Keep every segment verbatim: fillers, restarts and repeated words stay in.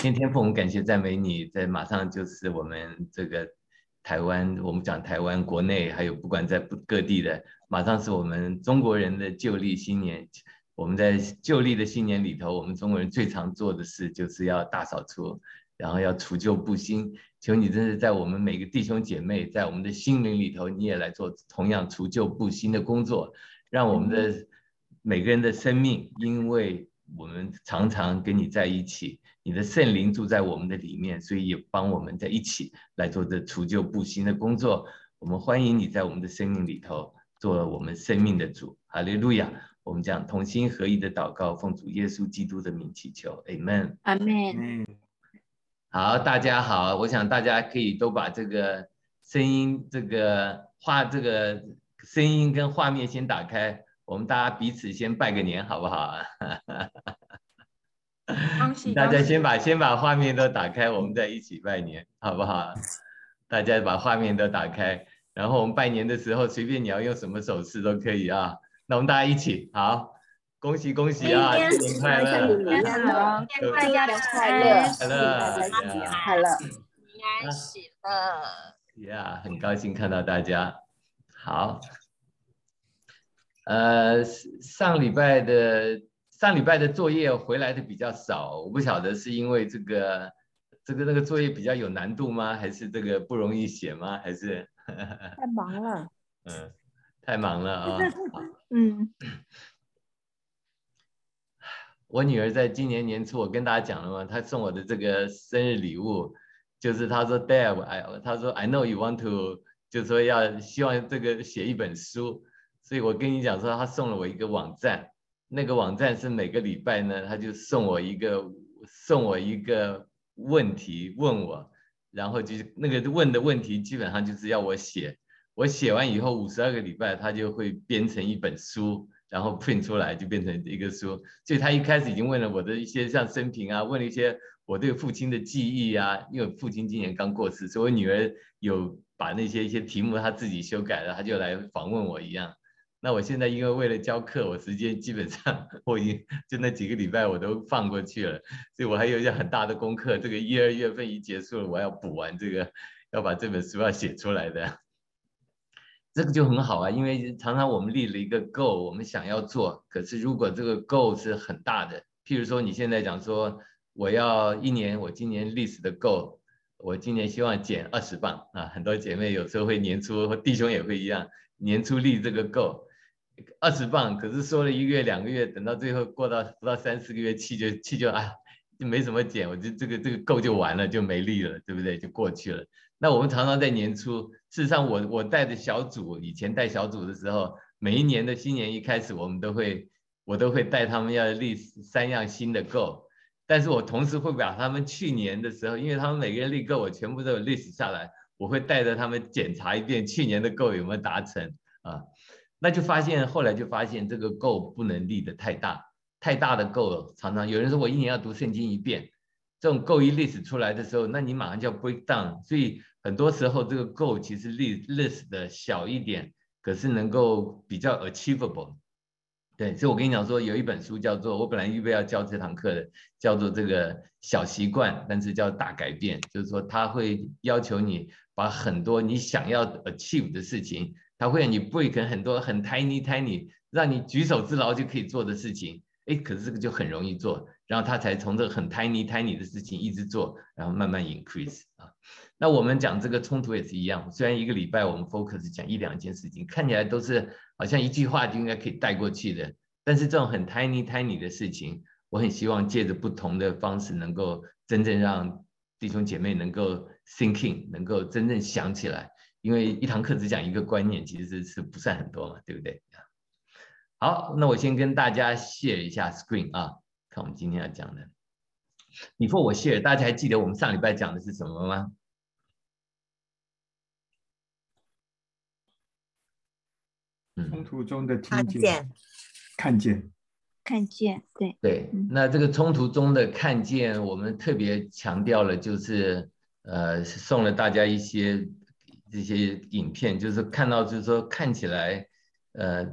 天天父，我们感谢赞美你，在马上就是我们这个台湾，我们讲台湾国内，还有不管在各地的，马上是我们中国人的旧历新年。我们在旧历的新年里头，我们中国人最常做的事就是要大扫除，然后要除旧布新。求你真是在我们每个弟兄姐妹，在我们的心灵里头，你也来做同样除旧布新的工作，让我们的每个人的生命，因为我们常常跟你在一起，你的圣灵住在我们的里面，所以也帮我们在一起来做这除旧布新的工作。我们欢迎你在我们的生命里头做我们生命的主，哈利路亚！我们讲同心合一的祷告，奉主耶稣基督的名祈求 ，Amen。 Amen。 好，大家好，我想大家可以都把这个声音、这个画、这个声音跟画面先打开，我们大家彼此先拜个年，好不好？ 恭喜大家先把先把画面都打开，我们再一起拜年，好不好？大家把画面都打开，然后我们拜年的时候，随便你要用什么手势都可以啊。那我们大家一起，好，恭喜恭喜啊！新年快乐！ 新年好， 大家快乐， 快乐， 大家新年快乐， 平安喜乐。 呀，很高兴看到大家。好，呃，上礼拜的上礼拜的作业回来的比较少，我不晓得是因为这个这个那个作业比较有难度吗？还是这个不容易写吗？还是太忙了？ 嗯，太忙了啊。 嗯， 我女儿在今年年初，我跟大家讲了嘛，她送我的这个生日礼物，就是她说 Dad， 哎，她说 I know you want to， 就是说要希望这个写一本书，所以我跟你讲说，她送了我一个网站，那个网站是每个礼拜呢，她就送我一个送我一个问题问我，然后就是那个问的问题基本上就是要我写，我写完以后五十二个礼拜，她就会编成一本书。然后 print 出来就变成一个书，所以他一开始已经问了我的一些像生平啊，问了一些我对父亲的记忆啊，因为我父亲今年刚过世，所以我女儿有把那些一些题目她自己修改了，她就来访问我一样。那我现在因为为了教课，我时间基本上我已经就那几个礼拜我都放过去了，所以我还有一些很大的功课，这个一二月份一结束了，我要补完这个，要把这本书要写出来的。这个就很好啊，因为常常我们立了一个 goal， 我们想要做，可是如果这个 goal 是很大的，譬如说你现在讲说我要一年，我今年 list 的 goal， 我今年希望减二十磅啊，很多姐妹有时候会年初或弟兄也会一样，年初立这个 goal， 二十磅，可是说了一个月两个月，等到最后过到不到三四个月，气就气就啊就没什么减，我就这个这个 goal 就完了，就没力了，对不对？就过去了。那我们常常在年初，事实上我我带的小组，以前带小组的时候，每一年的新年一开始，我们都会我都会带他们要立三样新的 goal， 但是我同时会把他们去年的时候，因为他们每个人立 goal，我全部都有 list 下来，我会带着他们检查一遍去年的 goal 有没有达成啊，那就发现后来就发现这个 goal 不能立得太大，太大的 goal 常常有人说我一年要读圣经一遍。这种 goal 一 list 出来的时候，那你马上就要 break down， 所以很多时候这个 goal 其实 list 的小一点，可是能够比较 achievable。对，所以我跟你讲说，有一本书叫做，我本来预备要教这堂课的，叫做这个小习惯，但是叫大改变，就是说它会要求你把很多你想要 achieve 的事情，它会让你 break 很多很 tiny tiny， 让你举手之劳就可以做的事情。哎，可是这个就很容易做，然后他才从这个很 tiny tiny 的事情一直做，然后慢慢 increase 啊。那我们讲这个冲突也是一样，虽然一个礼拜我们 focus 讲一两件事情，看起来都是好像一句话就应该可以带过去的，但是这种很 tiny tiny 的事情，我很希望借着不同的方式，能够真正让弟兄姐妹能够 thinking， 能够真正想起来，因为一堂课只讲一个观念，其实是不算很多嘛，对不对？好，那我先跟大家 share 一下 screen 啊，看我们今天要讲的。before 我 share， 大家还记得我们上礼拜讲的是什么吗？ 冲突中的听见，看见， 看见，对对，那这个冲突中的看见，我们特别强调了，就是呃送了大家一些这些影片，就是看到就是说看起来呃。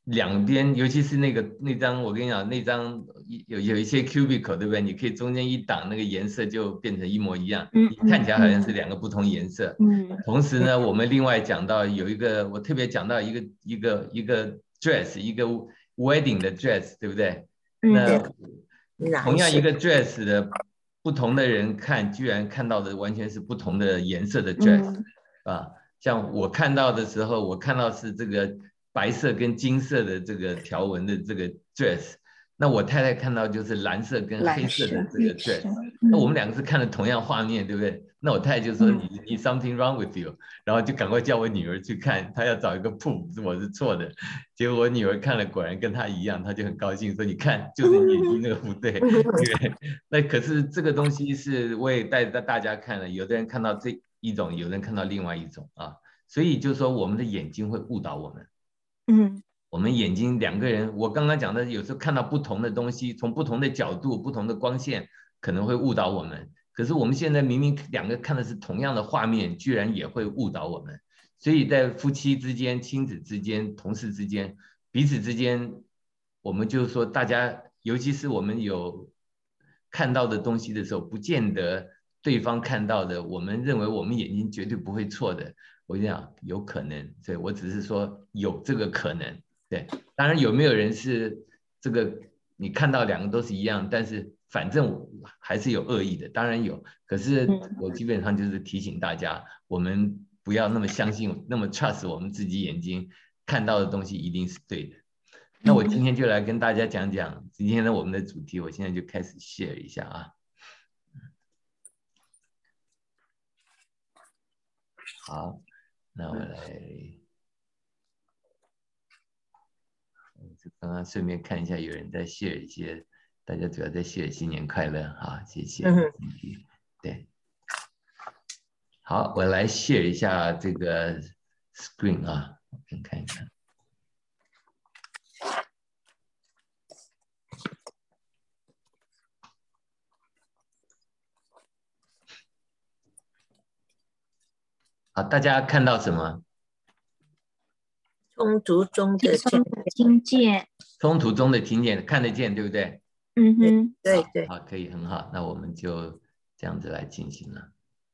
两边，尤其是那个那张，我跟你讲，那张有有一些 cubicle， 对不对？你可以中间一挡，那个颜色就变成一模一样， 嗯看起来好像是两个不同颜色。 嗯同时呢，我们另外讲到有一个，我特别讲到一个一个一个 dress， 一个 wedding 的 dress， 对不对？那同样一个 dress 的不同的人看，居然看到的完全是不同的颜色的 dress， 嗯啊，像我看到的时候，我看到是这个白色跟金色的这个条纹的这个 dress， 那我太太看到就是蓝色跟黑色的这个 dress， 那我们两个是看了同样画面，对不对？那我太太就说你你 something wrong with you， 然后就赶快叫我女儿去看，她要找一个 proof 是我是错的，结果我女儿看了，果然跟她一样，她就很高兴说你看就是你眼睛那个不对，对，那可是这个东西是我也带着大家看了，有的人看到这一种，有人看到另外一种啊，所以就是说我们的眼睛会误导我们。 嗯， 我们眼睛两个人，我刚刚讲的，有时候看到不同的东西，从不同的角度、不同的光线，可能会误导我们。可是我们现在明明两个看的是同样的画面，居然也会误导我们。所以在夫妻之间、亲子之间、同事之间、彼此之间，我们就是说，大家，尤其是我们有看到的东西的时候，不见得对方看到的，我们认为我们眼睛绝对不会错的。我讲有可能，对，我只是说有这个可能，对，当然有没有人是这个你看到两个都是一样，但是反正还是有恶意的，当然有，可是我基本上就是提醒大家，我们不要那么相信，那么 trust 我们自己眼睛看到的东西一定是对的。那我今天就来跟大家讲讲今天的我们的主题，我现在就开始 share 一下啊。好。那我来，刚刚顺便看一下，有人在 share 一些，大家主要在 share 新年快乐，好，谢谢。嗯、对，好，我来 share 一下这个 screen 啊，我先看一看。好，大家看到什么？ 冲突中的听见， 冲突中的听见，看得见，对不对？ 嗯哼， 对对。 好，可以，很好。那我们就这样子来进行了。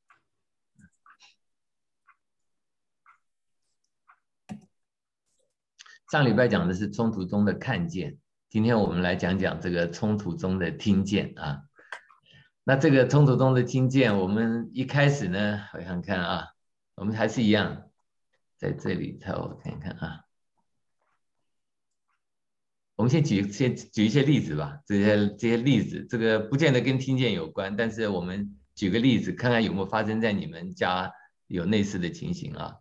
上礼拜讲的是冲突中的看见，今天我们来讲讲这个冲突中的听见啊。那这个冲突中的听见，我们一开始呢，我想看啊，我们还是一样，在这里头我看看啊。我们先举先举一些例子吧，这些这些例子，这个不见得跟听见有关，但是我们举个例子，看看有没有发生在你们家有类似的情形啊。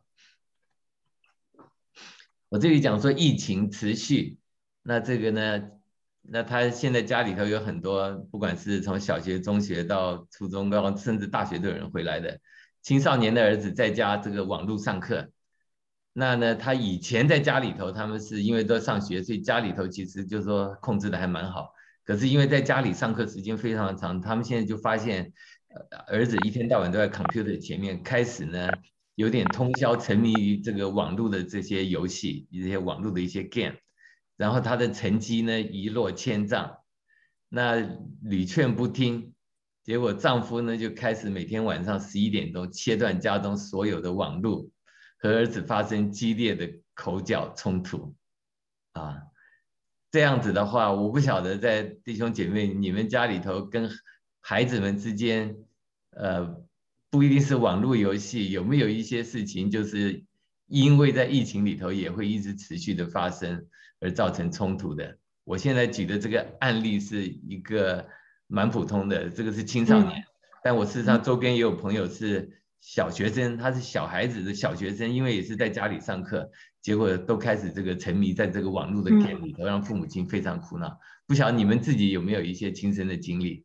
我这里讲说疫情持续，那这个呢，那他现在家里头有很多，不管是从小学、中学到初中高，甚至大学都有人回来的青少年的儿子在家这个网络上课。那呢，他以前在家里头，他们是因为都上学，所以家里头其实就是说控制的还蛮好。可是因为在家里上课时间非常的长，他们现在就发现，呃，儿子一天到晚都在 computer 前面，开始呢有点通宵沉迷于这个网络的这些游戏，一些网络的一些 game， 然后他的成绩呢一落千丈，那屡劝不听，结果丈夫呢就开始每天晚上十一点钟切断家中所有的网络。和儿子发生激烈的口角冲突，啊，这样子的话，我不晓得在弟兄姐妹你们家里头跟孩子们之间，呃，不一定是网络游戏，有没有一些事情就是因为在疫情里头也会一直持续的发生而造成冲突的？我现在举的这个案例是一个蛮普通的，这个是青少年，嗯、但我事实上周边也有朋友是。小学生，他是小孩子的小学生，因为也是在家里上课，结果都开始这个沉迷在这个网络的 game 里头，让父母亲非常苦恼。不晓得你们自己有没有一些亲身的经历？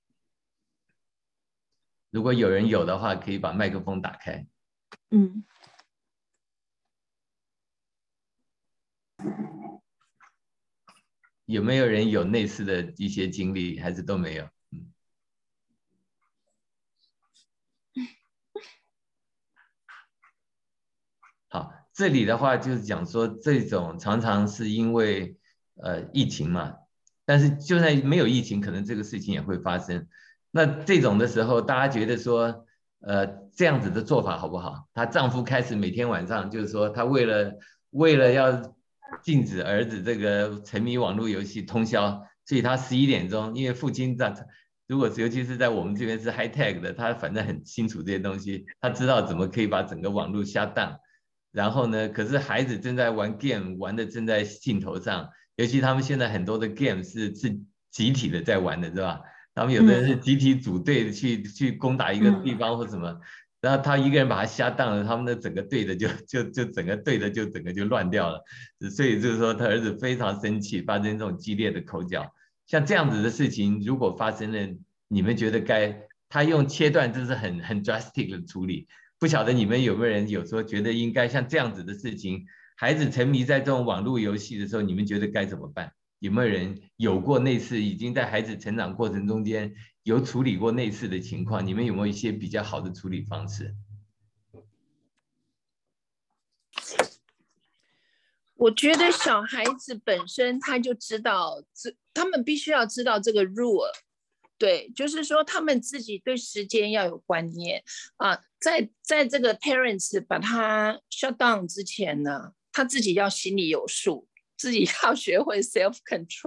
如果有人有的话，可以把麦克风打开。 嗯。 有没有人有类似的一些经历，还是都没有？好， 这里的话就是讲说，这种常常是因为呃疫情嘛，但是就算没有疫情，可能这个事情也会发生。那这种的时候，大家觉得说，呃，这样子的做法好不好？她丈夫开始每天晚上就是说，他为了为了要禁止儿子这个沉迷网络游戏通宵，所以他十一点钟，因为父亲在。如果尤其是在我们这边是 high tech 的，他反正很清楚这些东西，他知道怎么可以把整个网络下档。然后呢，可是孩子正在玩 game， 玩的正在兴头上，尤其他们现在很多的 game 是是集体的在玩的，是吧？他们有的人是集体组队去、嗯、去攻打一个地方或什么，然后他一个人把他下档了，他们的整个队的就就就整个队的就整个就乱掉了。所以就是说他儿子非常生气，发生这种激烈的口角。像这样子的事情，如果发生了，你们觉得该他用切断，这是很很 drastic 的处理。不晓得你们有没有人有时候觉得应该像这样子的事情，孩子沉迷在这种网络游戏的时候，你们觉得该怎么办？有没有人有过类似，已经在孩子成长过程中间有处理过类似的情况？你们有没有一些比较好的处理方式？ 我觉得小孩子本身他就知道，他们必须要知道这个 rule， 对，就是说他们自己对时间要有观念啊，在在这个 parents 把他 shut down 之前呢，他自己要心里有数，自己要学会 self control 。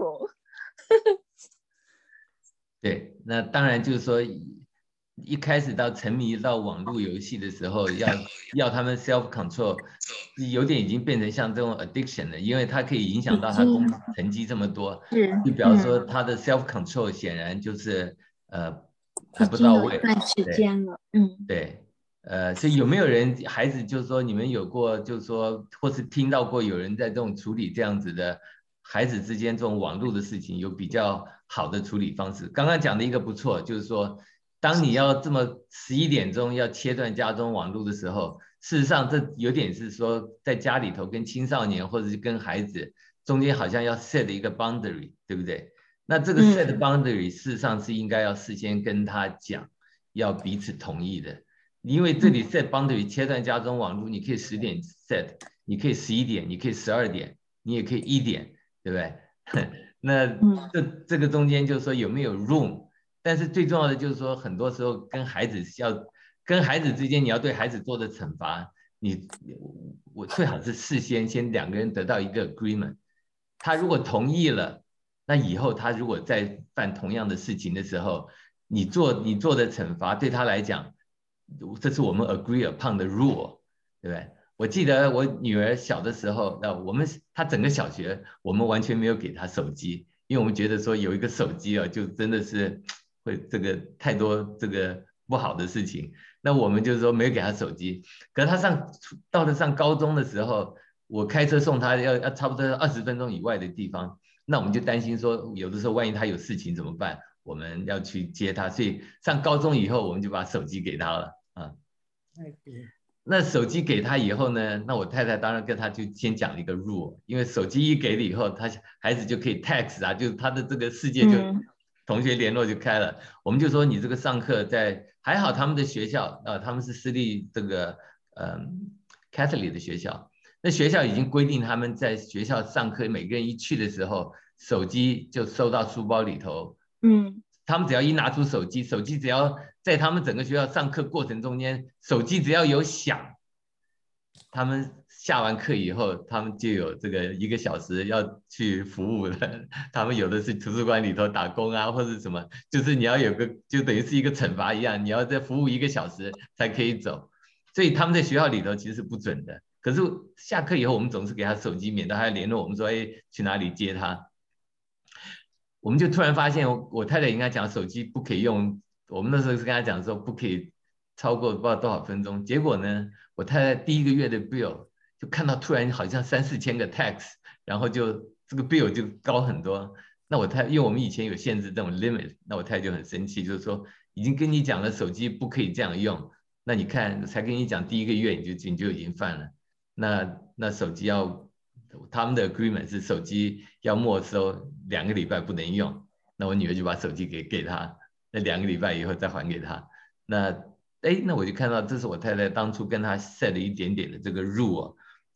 对，那当然就是说。一开始到沉迷到网络游戏的时候，要要他们 self control， 有点已经变成像这种 addiction 了，因为它可以影响到他功成绩这么多，就比方说他的 self control 显然就是呃还不到位， 已经有一段时间了，嗯， 对，呃，所以有没有人孩子就是说你们有过就是说或是听到过有人在这种处理这样子的孩子之间这种网络的事情有比较好的处理方式？刚刚讲的一个不错，就是说。当你要这么十一点钟要切断家中网络的时候，事实上这有点是说在家里头跟青少年或者是跟孩子中间好像要 set 一个 boundary， 对不对？那这个 set boundary 事实上是应该要事先跟他讲，要彼此同意的。因为这里 set boundary 切断家中网络，你可以十点 set， 你可以十一点，你可以十二点，你也可以一点，对不对？那这这个中间就是说有没有 room？但是最重要的就是说，很多时候跟孩子要跟孩子之间，你要对孩子做的惩罚，你我最好是事先先两个人得到一个 agreement， 他如果同意了，那以后他如果再犯同样的事情的时候，你做你做的惩罚对他来讲，这是我们 agree upon 的 rule， 对不对？我记得我女儿小的时候，那我们她整个小学我们完全没有给她手机，因为我们觉得说有一个手机啊，就真的是。会这个太多这个不好的事情，那我们就是说没有给他手机。可是他上到了上高中的时候，我开车送他要要差不多二十分钟以外的地方，那我们就担心说有的时候万一他有事情怎么办？我们要去接他，所以上高中以后我们就把手机给他了啊。那手机给他以后呢，那我太太当然跟他就先讲了一个 rule， 因为手机一给了以后，他孩子就可以 text 啊，就是他的这个世界就。嗯同学联络就开了，我们就说你这个上课在还好他们的学校呃他们是私立这个呃 Catholic 的学校，那学校已经规定他们在学校上课每个人一去的时候手机就收到书包里头，嗯，他们只要一拿出手机，手机只要在他们整个学校上课过程中间，手机只要有响，他们下完课以后，他们就有这个一个小时要去服务的。他们有的是图书馆里头打工啊，或者什么，就是你要有个，就等于是一个惩罚一样，你要再服务一个小时才可以走。所以他们在学校里头其实是不准的。可是下课以后，我们总是给他手机，免得他要联络我们说，哎，去哪里接他。我们就突然发现，我, 我太太应该讲手机不可以用，我们那时候是跟他讲说不可以超过不知道多少分钟。结果呢，我太太第一个月的 bill。就看到突然好像三四千个 tax， 然后就这个 bill 就高很多。那我太因为我们以前有限制这种 limit， 那我太太就很生气，就是说已经跟你讲了手机不可以这样用，那你看才跟你讲第一个月你就你就已经犯了。那那手机要他们的 agreement 是手机要没收两个礼拜不能用，那我女儿就把手机给给他，那两个礼拜以后再还给他。那哎，那我就看到这是我太太当初跟他 set 了一点点的这个 rule。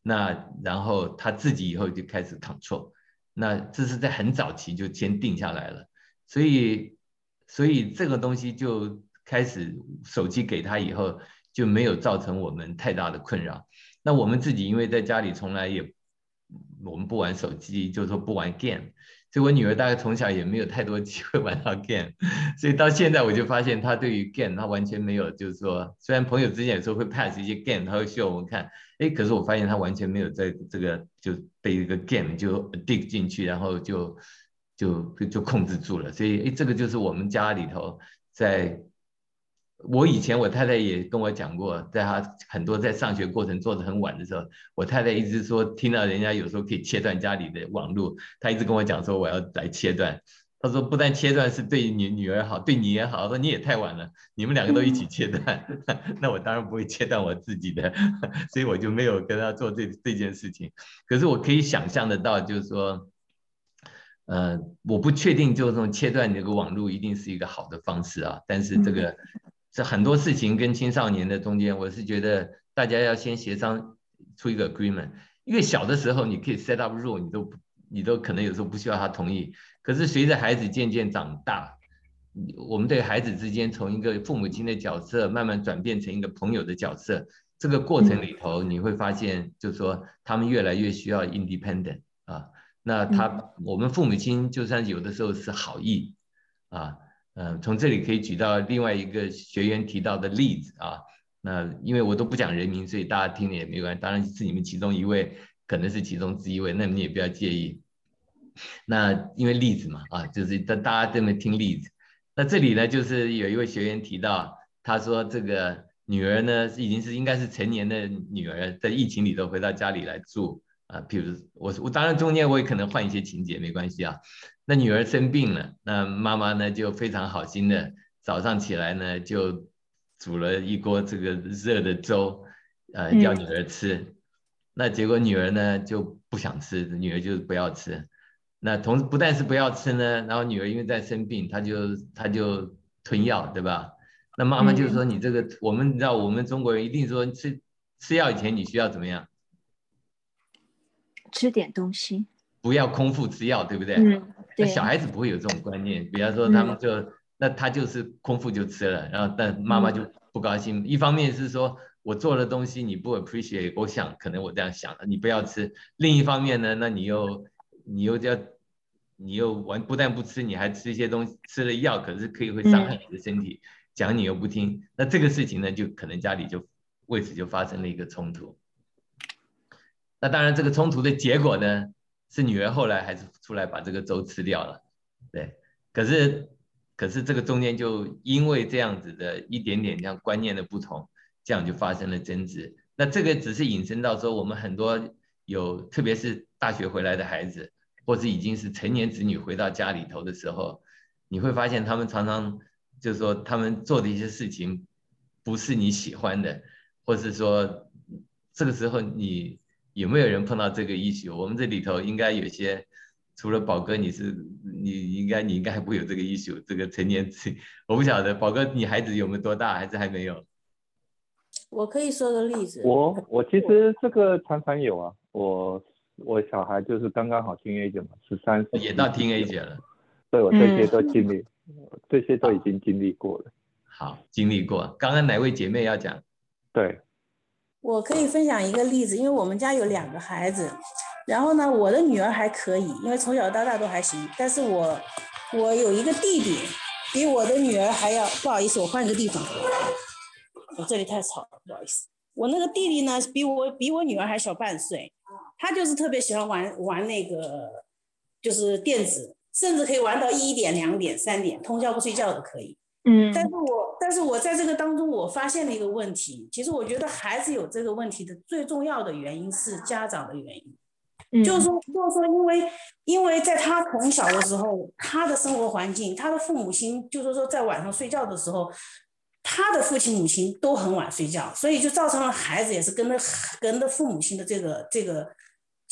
那然后他自己以后就开始 control， 那这是在很早期就先定下来了，所以所以这个东西就开始手机给他以后就没有造成我们太大的困扰。那我们自己因为在家里从来也我们不玩手机，就是说不玩 game， 所以我女儿大概从小也没有太多机会玩到 game， 所以到现在我就发现她对于 game 她完全没有，就是说虽然朋友之间有时候会 pass 一些 game， 她会秀我们看，哎，可是我发现她完全没有在这个就被一个 game 就 addict 进去，然后就就就控制住了，所以哎，这个就是我们家里头在。我以前我太太也跟我讲过，在她很多在上学过程做得很晚的时候，我太太一直说听到人家有时候可以切断家里的网络，她一直跟我讲说我要来切断。她说不但切断是对你女儿好，对你也好。她说你也太晚了，你们两个都一起切断，那我当然不会切断我自己的，所以我就没有跟她做这这件事情。可是我可以想象得到，就是说，呃，我不确定就是说切断这个网络一定是一个好的方式啊，但是这个。这很多事情跟青少年的中间，我是觉得大家要先协商出一个 agreement。因为小的时候你可以 set up rule， 你都你都可能有时候不需要他同意。可是随着孩子渐渐长大，我们对孩子之间从一个父母亲的角色慢慢转变成一个朋友的角色，这个过程里头你会发现，就是说他们越来越需要 independent 啊。那他我们父母亲就算有的时候是好意啊。嗯，从这里可以举到另外一个学员提到的例子啊。那因为我都不讲人名，所以大家听了也没关系。当然是你们其中一位，可能是其中之一位，那你也不要介意。那因为例子嘛，啊，就是大大家这么听例子。那这里呢，就是有一位学员提到，他说这个女儿呢，已经是应该是成年的女儿，在疫情里头回到家里来住啊。譬如我我当然中间我也可能换一些情节，没关系啊。那女儿生病了，那妈妈呢就非常好心的早上起来呢就煮了一锅这个热的粥，呃，叫女儿吃。嗯、那结果女儿呢就不想吃，女儿就不要吃。那同时不但是不要吃呢，然后女儿因为在生病，她就她就吞药，对吧？那妈妈就说你这个，嗯、我们知道我们中国人一定说吃吃药以前你需要怎么样？ 吃点东西。 不要空腹吃药，对不对？ 嗯。 那小孩子不会有这种观念，比方说他们就、嗯、那他就是空腹就吃了，然后但妈妈就不高兴。嗯、一方面是说我做的东西你不 appreciate， 我想可能我这样想的，你不要吃。另一方面呢，那你又你又要你又完不但不吃，你还吃一些东西，吃了药可是可以会伤害你的身体，讲、嗯、你又不听，那这个事情呢，就可能家里就为此就发生了一个冲突。那当然这个冲突的结果呢？是女儿后来还是出来把这个粥吃掉了，对。可是，可是这个中间就因为这样子的一点点这样观念的不同，这样就发生了争执。那这个只是引申到说，我们很多有，特别是大学回来的孩子，或是已经是成年子女回到家里头的时候，你会发现他们常常就是说他们做的一些事情不是你喜欢的，或是说这个时候你。有没有人碰到这个 issue？ 我们这里头应该有些，除了宝哥，你是你应该你应该还不会有这个 issue。这个成年期，我不晓得宝哥你孩子有没有多大，还是还没有？ 我可以说个例子。 我我其实这个常常有啊，我我小孩就是刚刚好 teenager 嘛，十三也到 teenager 了。 对，我这些都经历，嗯、这些都已经经历过了。 好，经历过。刚刚哪位姐妹要讲？ 对。 我可以分享一个例子，因为我们家有两个孩子，然后呢，我的女儿还可以，因为从小到大都还行，但是我我有一个弟弟，比我的女儿还要，不好意思，我换一个地方，我这里太吵了，不好意思。我那个弟弟呢，比我比我女儿还小半岁，他就是特别喜欢玩玩那个，就是电子，甚至可以玩到一点、两点、三点，通宵不睡觉的可以。嗯，但是我但是我在这个当中，我发现了一个问题。其实我觉得孩子有这个问题的最重要的原因是家长的原因，嗯、就是说就是说，因为因为在他从小的时候，他的生活环境，他的父母亲，就是说在晚上睡觉的时候，他的父亲母亲都很晚睡觉，所以就造成了孩子也是跟着跟着父母亲的这个这个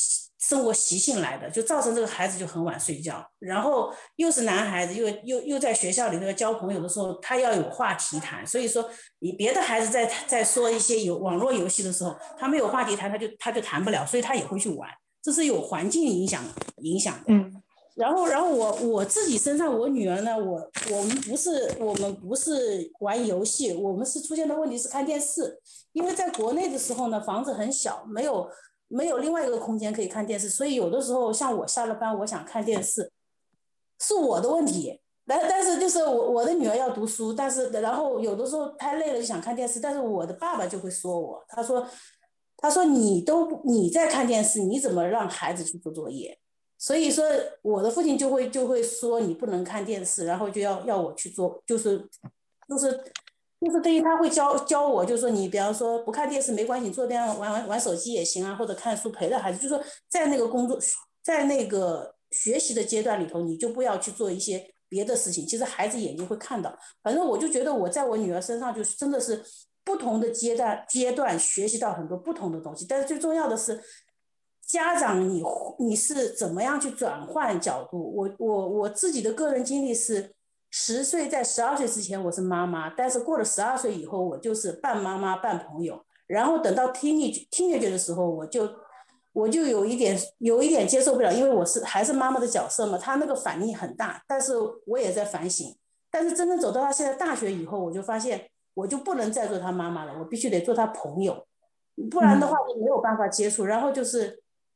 生活习性来的，就造成这个孩子就很晚睡觉，然后又是男孩子，又又又在学校里头交朋友的时候，他要有话题谈，所以说你别的孩子在在说一些有网络游戏的时候，他没有话题谈，他就他就谈不了，所以他也会去玩，这是有环境影响影响的。 嗯。 然后，然后我我自己身上，我女儿呢，我我们不是我们不是玩游戏，我们是出现的问题是看电视，因为在国内的时候呢，房子很小，没有没有另外一个空间可以看电视，所以有的时候像我下了班，我想看电视，是我的问题。但但是就是我我的女儿要读书，但是然后有的时候太累了就想看电视，但是我的爸爸就会说我，他说他说你都你在看电视，你怎么让孩子去做作业？所以说，我的父亲就会就会说你不能看电视，然后就要要我去做，就是就是就是对于他会教教我，就是说你比方说不看电视没关系，你坐边上玩玩玩手机也行啊，或者看书陪着孩子，就是说在那个工作在那个学习的阶段里头，你就不要去做一些别的事情。其实孩子眼睛会看到，反正我就觉得我在我女儿身上就是真的是不同的阶段阶段学习到很多不同的东西，但是最重要的是。家长你，你你是怎么样去转换角度？我我我自己的个人经历是，十岁在十二岁之前我是妈妈，但是过了十二岁以后，我就是半妈妈半朋友。然后等到 teenage teenage 的时候，我就我就有一点有一点接受不了，因为我是还是妈妈的角色嘛，她那个反应很大，但是我也在反省。但是真正走到她现在大学以后，我就发现我就不能再做她妈妈了，我必须得做她朋友，不然的话就没有办法接触。然后就是。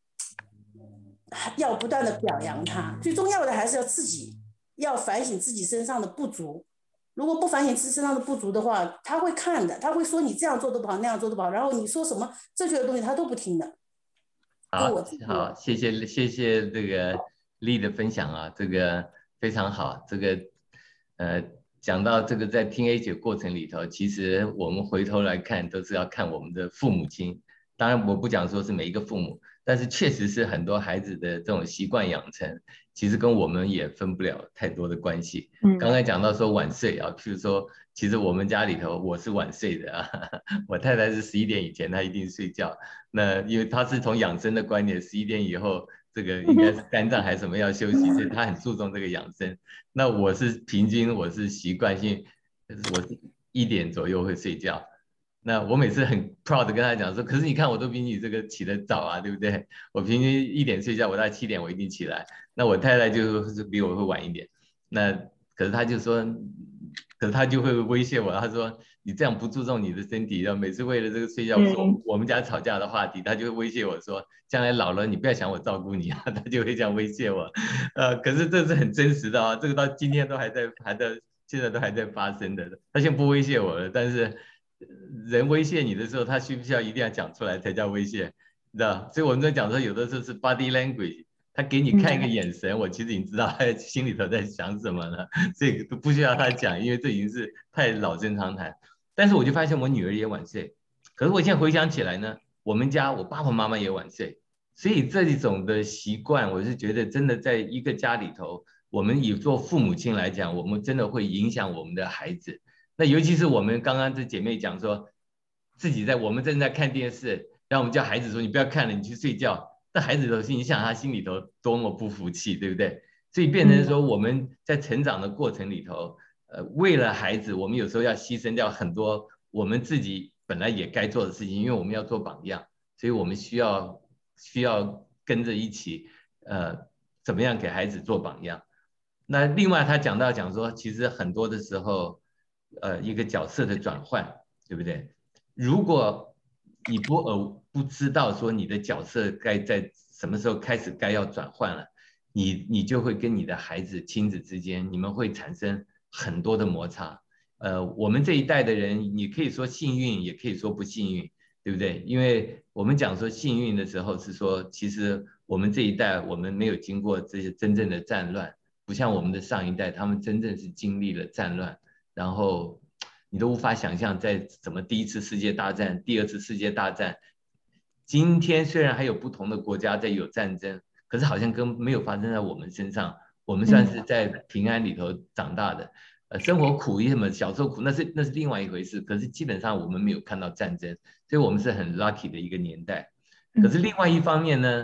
要不断的表扬他，最重要的还是要自己要反省自己身上的不足。如果不反省自己身上的不足的话，他会看的，他会说你这样做的不好，那样做的不好，然后你说什么正确的东西他都不听的。 好，好，谢谢谢谢这个丽的分享啊，这个非常好。这个呃，讲到这个在听 A 姐过程里头，其实我们回头来看，都是要看我们的父母亲。当然，我不讲说是每一个父母。但是确实是很多孩子的这种习惯养成，其实跟我们也分不了太多的关系。嗯，刚才讲到说晚睡啊，譬如说，其实我们家里头我是晚睡的啊，我太太是十一点以前她一定睡觉。那因为她是从养生的观点，十一点以后这个应该是肝脏还是什么要休息，所以她很注重这个养生。那我是平均，我是习惯性，我是一点左右会睡觉。那我每次很 proud 的跟他讲说，可是你看我都比你这个起得早啊，对不对？我平均一点睡觉，我大概七点我一定起来。那我太太就是比我会晚一点。那可是他就说，可是他就会威胁我，他说你这样不注重你的身体，要每次为了这个睡觉，说我们家吵架的话题，他就会威胁我说，将来老了你不要想我照顾你啊，他就会这样威胁我。呃，可是这是很真实的啊，这个到今天都还在还在现在都还在发生的。他现在不威胁我了，但是。人威胁你的时候，他需不需要一定要讲出来才叫威胁？你知道？所以我们在讲说，有的时候是 body language， 他给你看一个眼神，我其实已经知道他心里头在想什么了，所以不需要他讲，因为这已经是太老生常谈。但是我就发现我女儿也晚睡，可是我现在回想起来呢，我们家我爸爸妈妈也晚睡，所以这一种的习惯，我是觉得真的在一个家里头，我们以做父母亲来讲，我们真的会影响我们的孩子。那尤其是我们刚刚这姐妹讲说，自己在我们正在看电视，然后我们叫孩子说你不要看了，你去睡觉。那孩子的心，你想他心里头多么不服气，对不对？所以变成说我们在成长的过程里头，呃，为了孩子，我们有时候要牺牲掉很多我们自己本来也该做的事情，因为我们要做榜样，所以我们需要需要跟着一起，呃，怎么样给孩子做榜样。那另外他讲到讲说，其实很多的时候。呃，一个角色的转换，对不对？如果你不呃不知道说你的角色该在什么时候开始该要转换了，你你就会跟你的孩子亲子之间，你们会产生很多的摩擦。呃，我们这一代的人，你可以说幸运，也可以说不幸运，对不对？因为我们讲说幸运的时候，是说其实我们这一代我们没有经过这些真正的战乱，不像我们的上一代，他们真正是经历了战乱。然后你都无法想象，在怎么第一次世界大战、第二次世界大战，今天虽然还有不同的国家在有战争，可是好像跟没有发生在我们身上。我们算是在平安里头长大的，呃，生活苦一什么，小时候苦，那是那是另外一回事。可是基本上我们没有看到战争，所以我们是很 lucky 的一个年代。可是另外一方面呢，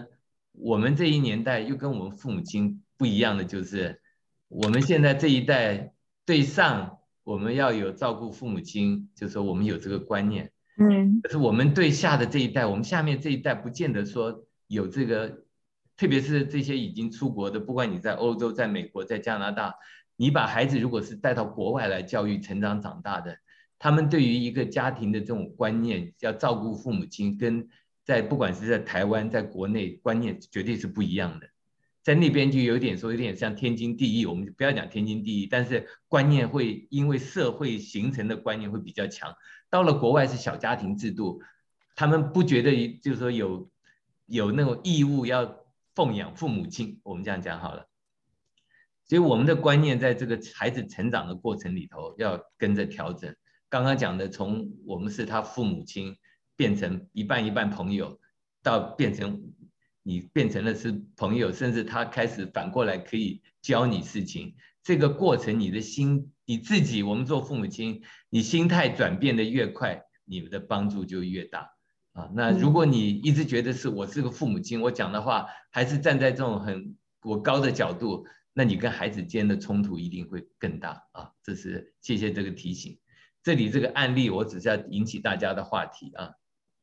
我们这一年代又跟我们父母亲不一样的，就是我们现在这一代对上我们要有照顾父母亲，就是说我们有这个观念。 嗯， 可是我们对下的这一代，我们下面这一代不见得说有这个，特别是这些已经出国的，不管你在欧洲、在美国、在加拿大，你把孩子如果是带到国外来教育、成长长大的，他们对于一个家庭的这种观念，要照顾父母亲，跟在不管是在台湾、在国内观念绝对是不一样的。在那边就有点说有点像天经地义，我们不要讲天经地义，但是观念会因为社会形成的观念会比较强。到了国外是小家庭制度，他们不觉得就是说有有那种义务要奉养父母亲，我们这样讲好了。所以我们的观念在这个孩子成长的过程里头要跟着调整。刚刚讲的从我们是他父母亲变成一半一半朋友，到变成你变成了是朋友，甚至他开始反过来可以教你事情。这个过程你的心你自己，我们做父母亲，你心态转变的越快，你们的帮助就越大啊。那如果你一直觉得是我是个父母亲，我讲的话还是站在这种很我高的角度，那你跟孩子间的冲突一定会更大啊。这是谢谢这个提醒。这里这个案例我只是要引起大家的话题啊。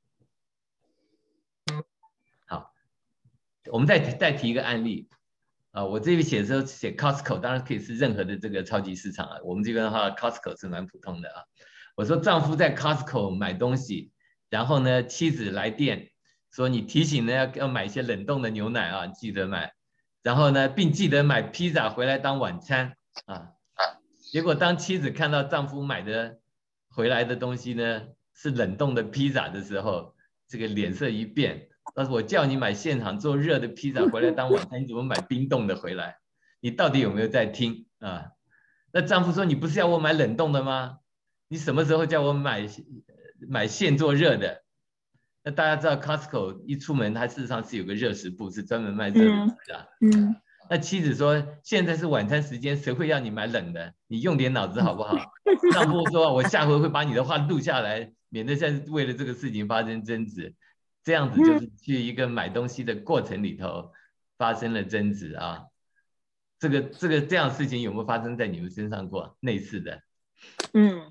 好，我们再再提一个案例啊，我这里写的时候写 Costco， 当然可以是任何的这个超级市场啊。我们这边的话 Costco 是蛮普通的啊。我说丈夫在 Costco 买东西，然后呢妻子来电说你提醒呢要要买一些冷冻的牛奶啊，记得买，然后呢并记得买披萨回来当晚餐啊。结果当妻子看到丈夫买的回来的东西呢是冷冻的披萨的时候，这个脸色一变。但是我叫你买现场做热的披萨回来当晚餐，你怎么买冰冻的回来？你到底有没有在听啊？那丈夫说你不是要我买冷冻的吗？你什么时候叫我买买现做热的？那大家知道 Costco 一出门，它事实上是有个热食部，是专门卖热的食啊。 嗯。 那妻子说现在是晚餐时间，谁会要你买冷的？你用点脑子好不好？丈夫说我下回会把你的话录下来，免得现在为了这个事情发生争执。这样子就是去一个买东西的过程里头发生了争执啊。这个这个这样的事情有没有发生在你们身上过？类似的？ 嗯，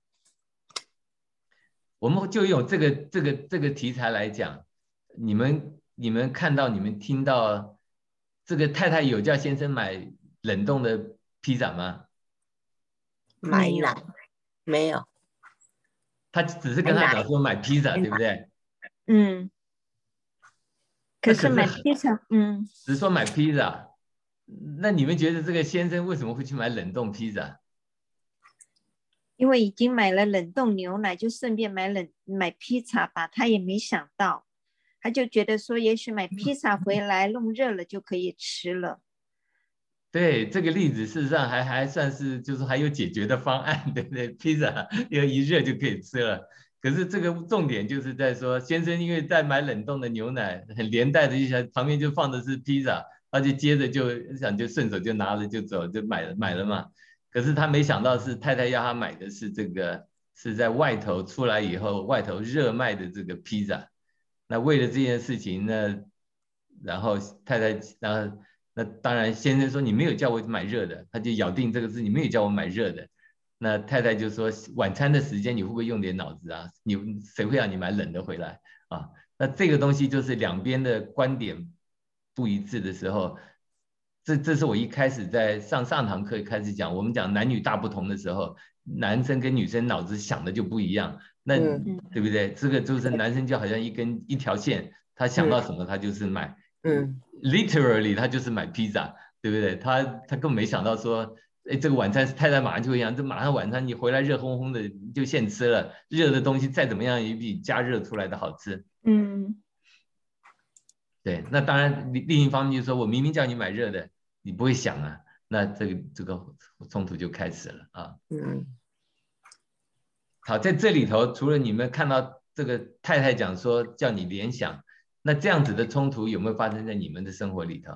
我们就用这个这个这个题材来讲，你们你们看到你们听到这个太太有叫先生买冷冻的披萨吗？ 买了，没有。 他只是跟他讲说买披萨，对不对？ 嗯。可是买披萨，嗯， 只是说买披萨，那你们觉得这个先生为什么会去买冷冻披萨？ 因为已经买了冷冻牛奶，就顺便买冷买披萨吧。他也没想到，他就觉得说，也许买披萨回来弄热了就可以吃了。 对，这个例子事实上还还算是就是还有解决的方案，对不对？披萨要一热就可以吃了。可是这个重点就是在说，先生因为在买冷冻的牛奶，很连带的一下旁边就放的是披萨，他就接着就想就顺手就拿了就走就买了买了嘛。可是他没想到是太太要他买的是这个是在外头出来以后外头热卖的这个披萨。那为了这件事情呢，然后太太然后那当然先生说你没有叫我买热的，他就咬定这个是你没有叫我买热的。那太太就说晚餐的时间你会不会用点脑子啊？你谁会让你买冷的回来啊？那这个东西就是两边的观点不一致的时候，这这是我一开始在上上堂课开始讲，我们讲男女大不同的时候，男生跟女生脑子想的就不一样，那、嗯、对不对？这个就是男生就好像一根一条线，他想到什么他就是买，嗯 ，literally 他就是买披萨，对不对？他他根本没想到说。哎，这个晚餐太太马上就会一样，这马上晚餐你回来热烘烘的就现吃了，热的东西再怎么样也比加热出来的好吃。嗯，对，那当然另一方面就是说我明明叫你买热的，你不会想啊，那这个这个冲突就开始了啊。嗯，好，在这里头除了你们看到这个太太讲说叫你联想，那这样子的冲突有没有发生在你们的生活里头？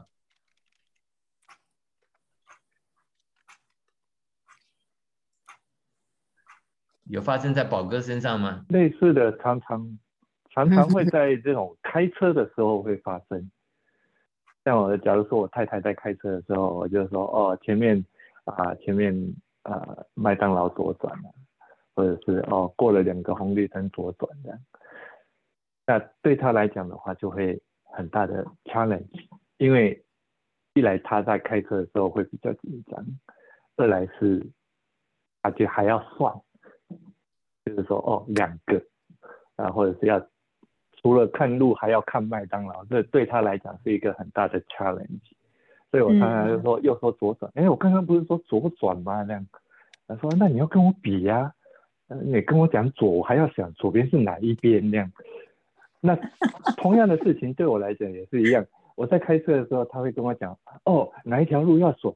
有发生在宝哥身上吗？ 类似的常常常常会在这种开车的时候会发生。 像我假如说我太太在开车的时候，我就说哦前面啊、呃、前面啊、呃、麦当劳左转了，或者是哦过了两个红绿灯左转这样。那对他来讲的话，就会很大的 challenge， 因为一来他在开车的时候会比较紧张，二来是他就还要算，就是说哦两个啊，或者是要除了看路还要看麦当劳，这对他来讲是一个很大的 challenge。所以我常常就说、嗯、又说左转，哎，我刚刚不是说左转吗？这样，他说那你要跟我比呀、啊，你跟我讲左，我还要想左边是哪一边那样。那同样的事情对我来讲也是一样，我在开车的时候，他会跟我讲，哦，哪一条路要走？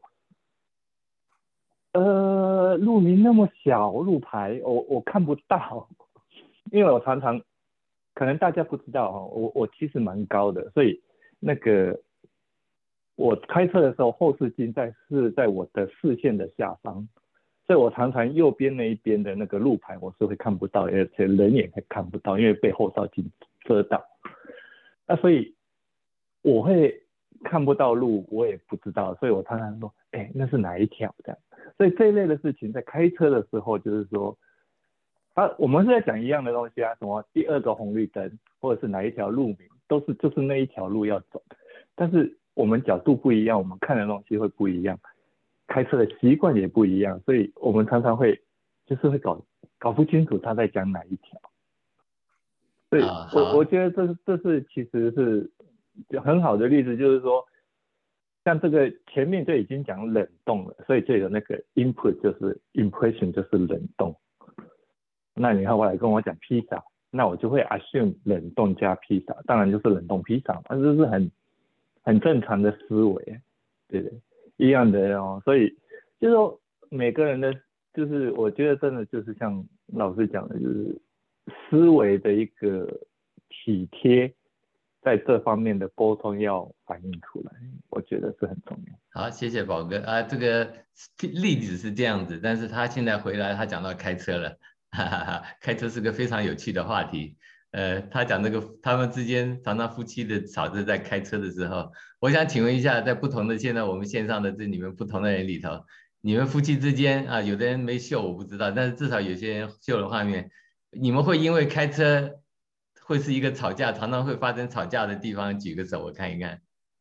呃，路名那么小，路牌我我看不到，因为我常常，可能大家不知道哈，我我其实蛮高的，所以那个我开车的时候，后视镜在是在我的视线的下方，所以我常常右边那一边的那个路牌我是会看不到，而且人也会看不到，因为被后照镜遮到。那所以我会看不到路，我也不知道，所以我常常说，哎，那是哪一条这样？所以这一类的事情在开车的时候，就是说，啊，我们是在讲一样的东西啊，什么第二个红绿灯，或者是哪一条路名，都是就是那一条路要走，但是我们角度不一样，我们看的东西会不一样，开车的习惯也不一样，所以我们常常会就是会搞搞不清楚他在讲哪一条。所以我我觉得这这是其实是很好的例子，就是说，像这个前面就已经讲冷冻了，所以就有那个 input 就是 impression 就是冷冻。那你后来跟我讲披萨，那我就会 assume 冷冻加披萨，当然就是冷冻披萨嘛，这是很很正常的思维，对不对？一样的哦，所以就是说每个人的，就是我觉得真的就是像老师讲的，就是思维的一个体贴，在这方面的沟通要反映出来，我觉得是很重要。 好，谢谢宝哥啊，这个例子是这样子，但是他现在回来，他讲到开车了，哈哈哈，开车是个非常有趣的话题。呃，他讲这个他们之间常常夫妻的吵着在开车的时候，我想请问一下，在不同的现在我们线上的这里面不同的人里头，你们夫妻之间啊，有的人没秀我不知道，但是至少有些人秀的画面，你们会因为开车会是一个吵架，常常会发生吵架的地方，举个手我看一看。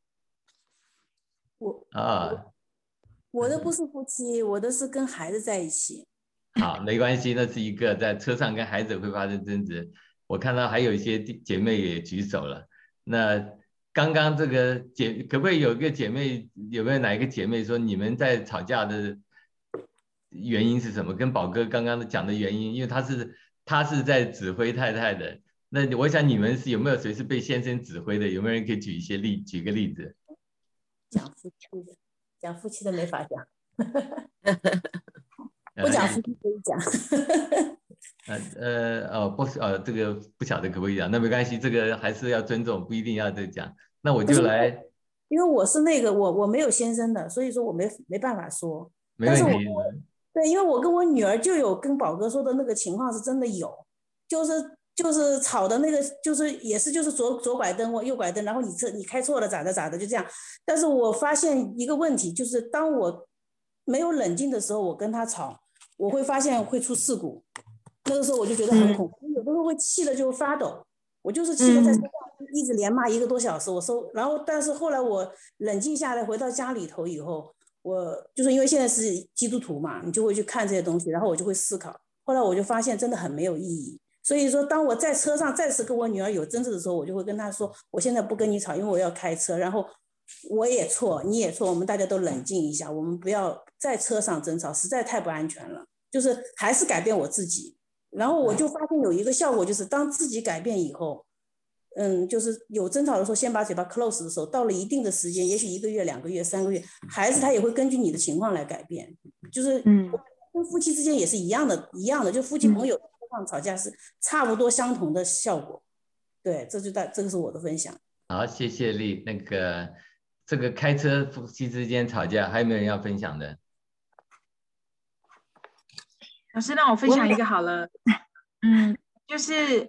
我啊， 我的不是夫妻，我的是跟孩子在一起。 好，没关系，那是一个在车上跟孩子会发生争执。我看到还有一些姐妹也举手了。那刚刚这个姐，可不可以有一个姐妹，有没有哪一个姐妹说你们在吵架的原因是什么？跟宝哥刚刚讲的原因，因为他是他是在指挥太太的。那我想你们是有没有谁是被先生指挥的？有没有人可以举一些例，举个例子？ 讲夫妻的，讲夫妻的没法讲。不讲夫妻可以讲。 呃呃哦不呃这个不晓得可不可以讲，那没关系，这个还是要尊重，不一定要这讲。那我就来， 因为我是那个我我没有先生的，所以说我没没办法说。 没问题。 但是我对，因为我跟我女儿就有跟宝哥说的那个情况是真的有，就是就是吵的那个就是也是就是左左拐灯或右拐灯，然后你这你开错了咋的咋的就这样。但是我发现一个问题，就是当我没有冷静的时候，我跟他吵，我会发现会出事故。那个时候我就觉得很恐怖，嗯、有的时候会气得就发抖。我就是气得在车上一直连骂一个多小时，我收，然后但是后来我冷静下来，回到家里头以后，我就是因为现在是基督徒嘛，你就会去看这些东西，然后我就会思考。后来我就发现真的很没有意义。所以说，当我在车上再次跟我女儿有争执的时候，我就会跟她说：“我现在不跟你吵，因为我要开车。然后我也错，你也错，我们大家都冷静一下，我们不要在车上争吵，实在太不安全了。就是还是改变我自己。”然后我就发现有一个效果，就是当自己改变以后，嗯，就是有争吵的时候，先把嘴巴 close 的时候，到了一定的时间，也许一个月、两个月、三个月，孩子他也会根据你的情况来改变。就是跟夫妻之间也是一样的，一样的，就夫妻朋友上吵架是差不多相同的效果。对，这就大，这个是我的分享。 好，谢谢丽。那个这个开车夫妻之间吵架，还有没有人要分享的？ 老师让我分享一个好了，嗯，就是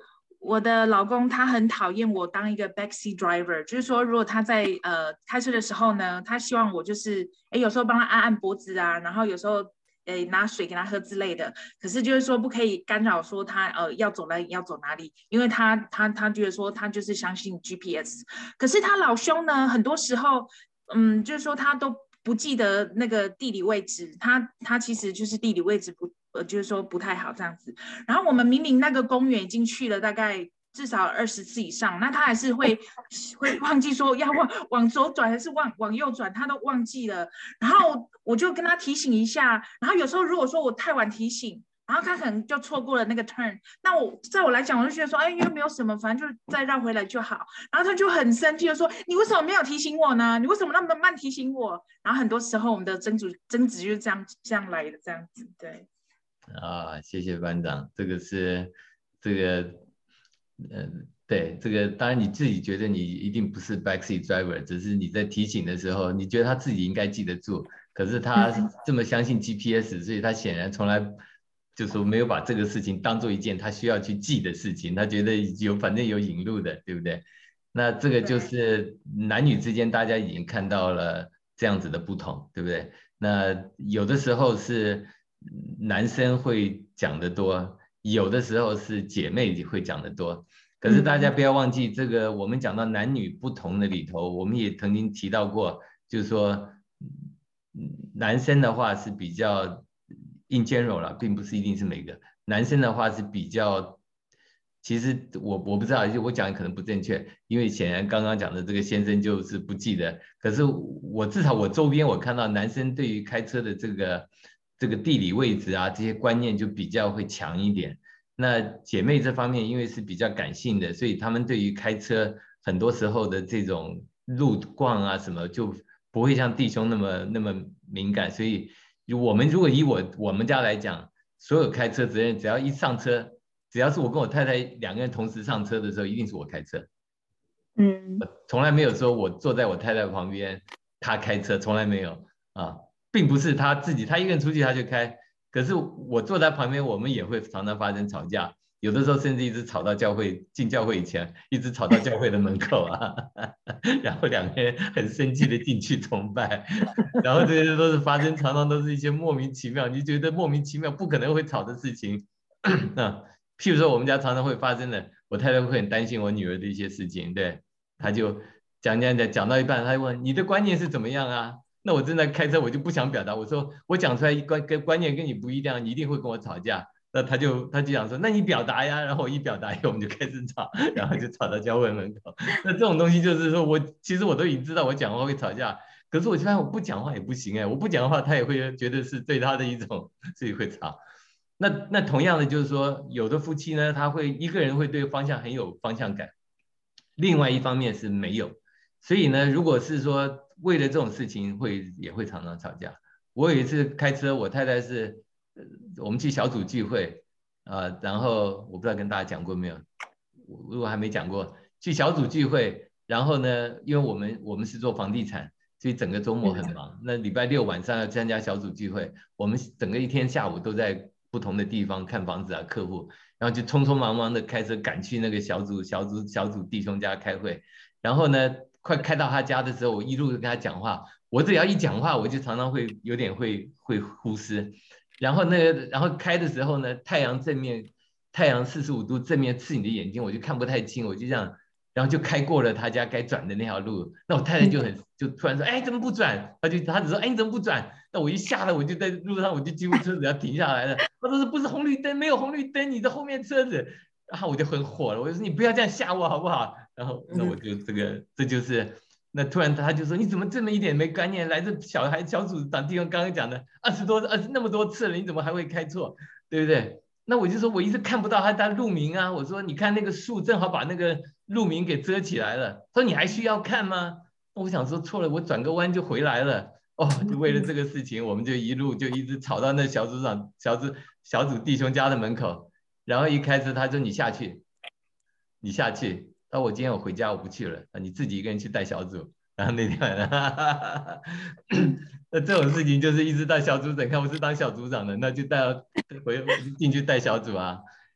我的老公他很讨厌我当一个 backseat driver， 就是说如果他在呃开车的时候呢，他希望我就是哎有时候帮他按按脖子啊，然后有时候诶拿水给他喝之类的，可是就是说不可以干扰说他呃要走哪里要走哪里，因为他他他觉得说他就是相信 G P S， 可是他老兄呢很多时候嗯就是说他都不记得那个地理位置，他他其实就是地理位置不呃就是说不太好这样子，然后我们明明那个公园已经去了大概至少二十次以上，那他还是会会忘记说要往往左转还是往往右转，他都忘记了。然后我就跟他提醒一下，然后有时候如果说我太晚提醒，然后他可能就错过了那个 turn， 那我在我来讲，我就觉得说，哎，又没有什么，反正就是再绕回来就好。然后他就很生气的说，你为什么没有提醒我呢？你为什么那么慢提醒我？然后很多时候我们的争执争执就是这样这样来的，这样子，对。 啊，谢谢班长，这个是这个。呃，对，这个当然你自己觉得你一定不是 backseat driver， 只是你在提醒的时候，你觉得他自己应该记得住，可是他这么相信 G P S， 所以他显然从来就说没有把这个事情当做一件他需要去记的事情，他觉得有反正有引路的，对不对？那这个就是男女之间大家已经看到了这样子的不同，对不对？那有的时候是男生会讲得多，有的时候是姐妹会讲得多，可是大家不要忘记，这个我们讲到男女不同的里头，我们也曾经提到过，就是说，男生的话是比较 in general 啦，并不是一定是每个男生的话是比较，其实我我不知道，我讲的可能不正确，因为显然刚刚讲的这个先生就是不记得，可是我至少我周边我看到男生对于开车的这个。这个地理位置啊，这些观念就比较会强一点。那姐妹这方面因为是比较感性的，所以他们对于开车很多时候的这种路况啊什么，就不会像弟兄那么那么敏感。所以我们如果以我我们家来讲，所有开车责任，只要一上车，只要是我跟我太太两个人同时上车的时候，一定是我开车。 嗯， 从来没有说我坐在我太太旁边，她开车，从来没有啊。并不是他自己，他一个人出去他就开，可是我坐在旁边，我们也会常常发生吵架，有的时候甚至一直吵到教会进教会以前，一直吵到教会的门口啊，然后两个人很生气的进去崇拜，然后这些都是发生，常常都是一些莫名其妙，你觉得莫名其妙不可能会吵的事情。那譬如说我们家常常会发生的，我太太会很担心我女儿的一些事情，对，她就讲讲讲讲到一半，她问你的观念是怎么样啊？那我正在开车，我就不想表达。我说我讲出来观跟观念跟你不一样，你一定会跟我吵架。那他就他就想说，那你表达呀。然后我一表达以后，我们就开始吵，然后就吵到教会门口。那这种东西就是说我其实我都已经知道我讲话会吵架，可是我就发现我不讲话也不行哎，我不讲的话他也会觉得是对他的一种，所以会吵。那那同样的就是说，有的夫妻呢，他会一个人会对方向很有方向感，另外一方面是没有。所以呢，如果是说为了这种事情会也会常常吵架。我有一次开车，我太太是，呃、我们去小组聚会，呃，然后我不知道跟大家讲过没有，如果还没讲过，去小组聚会，然后呢，因为我们我们是做房地产，所以整个周末很忙。那礼拜六晚上要参加小组聚会，我们整个一天下午都在不同的地方看房子啊，客户，然后就匆匆忙忙的开车赶去那个小组小组小组弟兄家开会，然后呢。快开到他家的时候，我一路跟他讲话，我只要一讲话，我就常常会有点会会忽视。然后那个，然后开的时候呢，太阳正面，太阳四十五度正面刺你的眼睛，我就看不太清，我就这样，然后就开过了他家该转的那条路。那我太太就很就突然说，哎，怎么不转？他就他只说，哎，你怎么不转？那我一下来，我就在路上，我就几乎车子要停下来了。他说不是红绿灯，没有红绿灯，你的后面车子。然后我就很火了，我就说你不要这样吓我好不好？然后那我就这个，这就是那突然他就说你怎么这么一点没概念？来这小孩小组长弟兄刚刚讲的二十多二十那么多次了，你怎么还会开错？对不对？那我就说我一直看不到他的路名啊，我说你看那个树正好把那个路名给遮起来了。他说你还需要看吗？我想说错了，我转个弯就回来了。哦，就为了这个事情，我们就一路就一直吵到那小组长小组小组弟兄家的门口。然后一开车他说你下去，你下去。那我今天我回家我不去了，你自己一个人去带小组。然后那天晚上，那这种事情就是一直到小组长看我是当小组长的，那就带回进去带小组啊。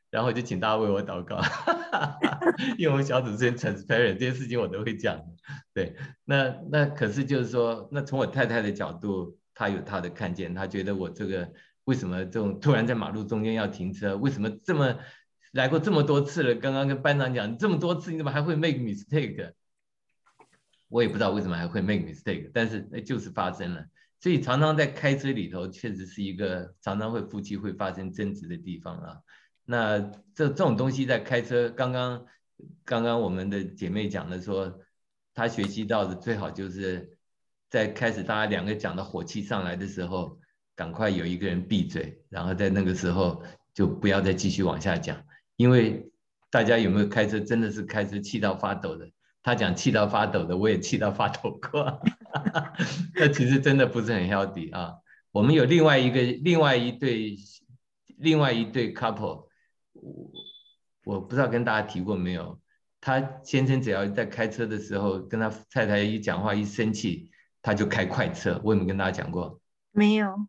然后就请大家为我祷告，因为我们小组是 transparent， 这些事情我都会讲。对，那那可是就是说，那从我太太的角度，她有她的看见，她觉得我这个为什么这种突然在马路中间要停车，为什么这么来过这么多次了，刚刚跟班长讲这么多次，你怎么还会 make mistake？ 我也不知道为什么还会 make mistake， 但是就是发生了。所以常常在开车里头，确实是一个常常会夫妻会发生争执的地方啊。那这这种东西在开车，刚刚刚刚我们的姐妹讲的说，她学习到的最好就是在开始大家两个讲的火气上来的时候，赶快有一个人闭嘴，然后在那个时候就不要再继续往下讲。因为大家有没有开车真的是开车气到发抖的？他讲气到发抖的，我也气到发抖过。那其实真的不是很 healthy 啊。我们有另外一个另外一对另外一对 couple， 我, 我不知道跟大家提过没有，他先生只要在开车的时候跟他太太一讲话一生气，他就开快车。我有没有跟大家讲过？ 没有。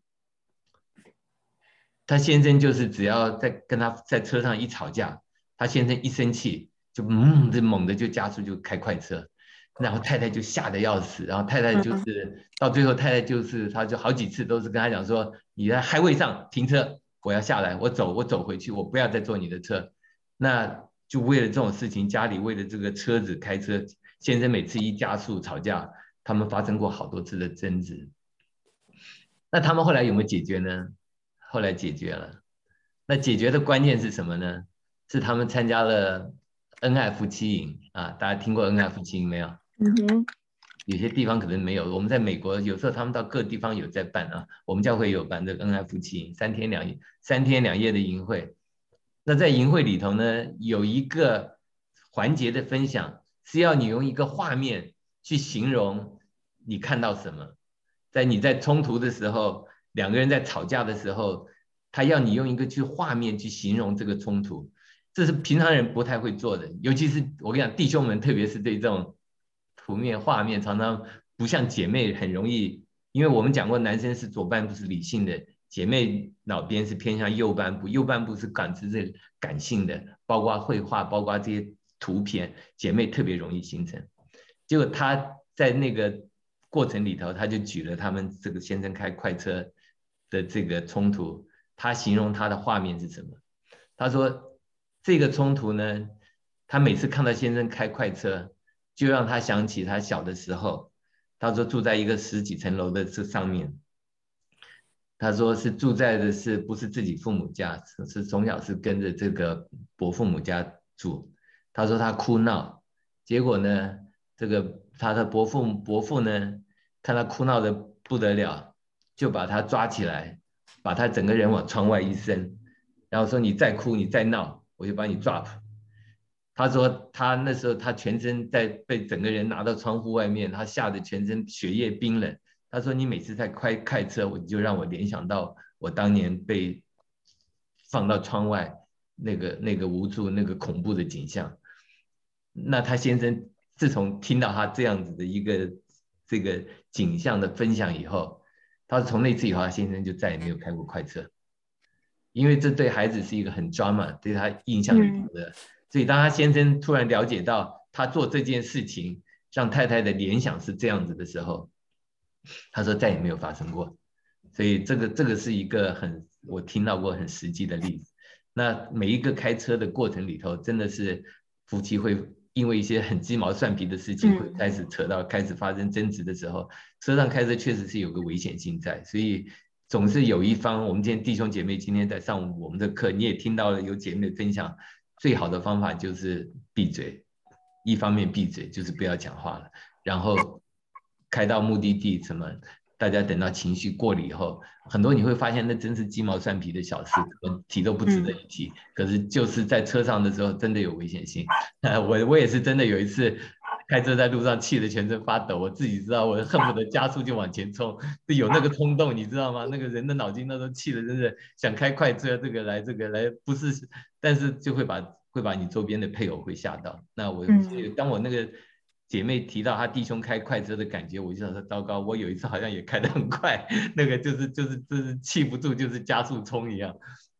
他先生就是只要在跟他在车上一吵架，他先生一生气就嗯，这猛的就加速就开快车，然后太太就吓得要死，然后太太就是到最后太太就是他就好几次都是跟他讲说，你在 highway 上停车，我要下来，我走我走回去，我不要再坐你的车。那就为了这种事情，家里为了这个车子开车，先生每次一加速吵架，他们发生过好多次的争执。那他们后来有没有解决呢？后来解决了。那解决的关键是什么呢？是他们参加了恩爱夫妻营啊，大家听过恩爱夫妻营没有？ 嗯哼， 有些地方可能没有。我们在美国有时候他们到各地方有在办啊，我们教会有办这个恩爱夫妻营，三天两夜，三天两夜的营会。那在营会里头呢，有一个环节的分享是要你用一个画面去形容你看到什么。在你在冲突的时候，两个人在吵架的时候，他要你用一个去画面去形容这个冲突。这是平常人不太会做的，尤其是我跟你讲，弟兄们，特别是对这种图面画面，常常不像姐妹很容易，因为我们讲过，男生是左半部是理性的，姐妹脑边是偏向右半部，右半部是感知是感性的，包括绘画，包括这些图片，姐妹特别容易形成。结果他在那个过程里头，他就举了他们这个先生开快车的这个冲突，他形容他的画面是什么？他说，这个冲突呢，他每次看到先生开快车，就让他想起他小的时候。他说住在一个十几层楼的这上面，他说是住在的是不是自己父母家，是从小是跟着这个伯父母家住。他说他哭闹，结果呢，这个他的伯父伯父呢，看他哭闹的不得了，就把他抓起来，把他整个人往窗外一伸，然后说你再哭你再闹，我就把你 drop。 他说他那时候他全身在被整个人拿到窗户外面，他吓得全身血液冰冷。他说你每次在开开车，我就让我联想到我当年被放到窗外那个那个无助那个恐怖的景象。那他先生自从听到他这样子的一个这个景象的分享以后，他说从那次以后，他先生就再也没有开过快车，因为这对孩子是一个很 drama 对他印象里头的。嗯，所以当他先生突然了解到他做这件事情让太太的联想是这样子的时候，他说再也没有发生过。所以这个这个是一个很我听到过很实际的例子。那每一个开车的过程里头，真的是夫妻会因为一些很鸡毛蒜皮的事情会开始扯到开始发生争执的时候，车上开车确实是有个危险性在。所以总是有一方，我们今天弟兄姐妹今天在上我们的课，你也听到了有姐妹分享，最好的方法就是闭嘴。一方面闭嘴就是不要讲话了，然后开到目的地什么，大家等到情绪过了以后，很多你会发现那真是鸡毛蒜皮的小事，提都不值得一提，嗯，可是就是在车上的时候真的有危险性。我我也是真的有一次开车在路上气得全身发抖，我自己知道，我恨不得加速就往前冲，有那个冲动你知道吗？那个人的脑筋那时候气得真的想开快车，这个来这个来不是，但是就会把会把你周边的配偶会吓到。那我当我那个姐妹提到她弟兄开快车的感觉，我就想说糟糕，我有一次好像也开得很快，那个就是就是就是气不住，就是加速冲一样。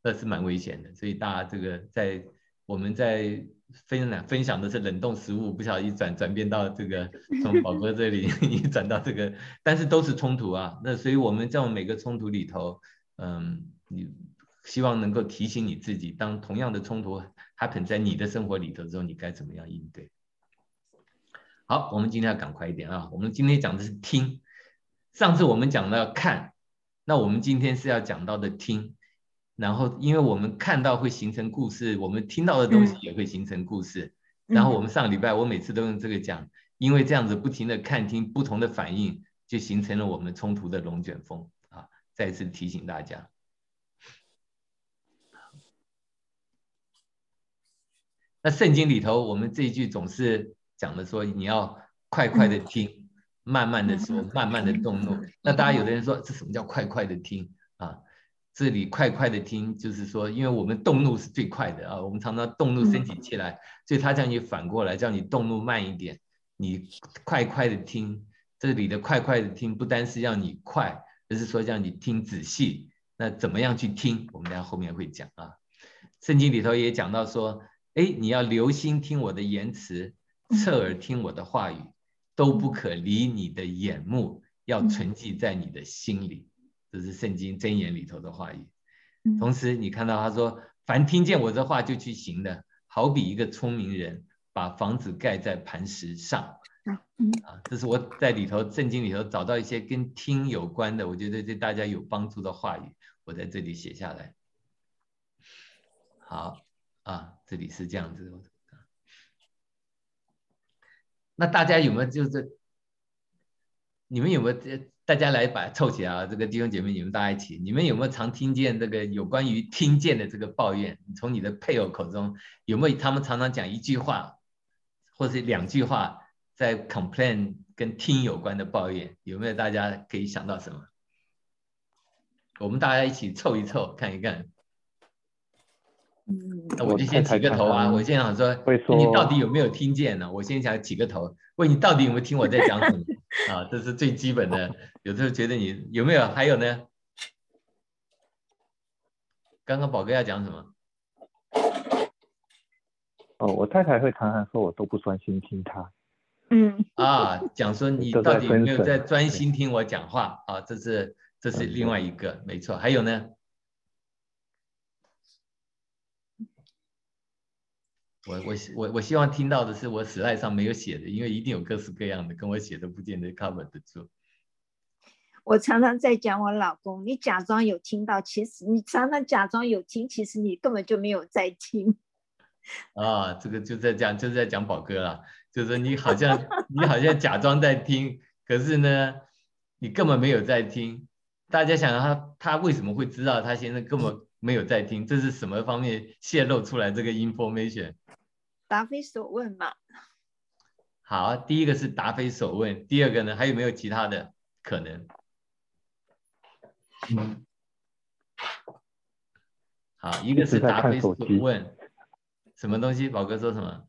那是蛮危险的。所以大家这个在我们在分享分享的是冷冻食物，不小心转转变到这个从宝哥这里一转到这个，但是都是冲突啊。那所以我们在每个冲突里头，嗯，你希望能够提醒你自己，当同样的冲突 happen 在你的生活里头之后，你该怎么样应对。好，我们今天要赶快一点啊，我们今天讲的是听，上次我们讲到看，那我们今天是要讲到的听。然后因为我们看到会形成故事，我们听到的东西也会形成故事。嗯、然后我们上个礼拜我每次都用这个讲，因为这样子不停的看听不同的反应，就形成了我们冲突的龙卷风啊！再一次提醒大家。那圣经里头我们这一句总是讲的说你要快快的听，慢慢的说，慢慢的动怒。那大家有的人说这什么叫快快的听啊？这里快快的听，就是说，因为我们动怒是最快的啊，我们常常动怒升起气来，所以他叫你反过来，叫你动怒慢一点，你快快的听。这里的快快的听，不单是让你快，而是说让你听仔细。那怎么样去听？我们等下后面会讲啊。圣经里头也讲到说，哎，你要留心听我的言辞，侧耳听我的话语，都不可离你的眼目，要存记在你的心里。这是圣经箴言里头的话语。同时你看到他说，凡听见我这话就去行的，好比一个聪明人把房子盖在磐石上。啊，这是我在里头圣经里头找到一些跟听有关的，我觉得对大家有帮助的话语，我在这里写下来。好啊，这里是这样子。那大家有没有就是你们有没有大家来把凑起来啊？这个弟兄姐妹，你们大家一起，你们有没有常听见这个有关于听见的这个抱怨？从你的配偶口中有没有他们常常讲一句话，或是两句话，在 complain 跟听有关的抱怨？有没有大家可以想到什么？我们大家一起凑一凑，看一看。嗯，那我就先起个头啊！我先想说，你到底有没有听见呢？我先想起个头，问你到底有没有听我在讲什么啊？这是最基本的。有时候觉得你有没有？还有呢？刚刚宝哥要讲什么？ 哦，我太太会常常说我都不专心听她。 嗯。 啊，讲说你到底有没有在专心听我讲话啊？这是这是另外一个，没错。还有呢？我我我我希望听到的是我 slide 上没有写的，因为一定有各式各样的，跟我写的不见得 cover 得住。 我常常在讲我老公，你假装有听到，其实你常常假装有听，其实你根本就没有在听。 啊，这个就在讲就是在讲宝哥啦，就是你好像你好像假装在听，可是呢，你根本没有在听。大家想他他为什么会知道他现在根本没有在听？这是什么方面泄露出来这个 information？ 答非所问嘛。 好，第一个是答非所问，第二个呢，还有没有其他的可能？嗯，好，一个是答非所问，什么东西？宝哥说什么？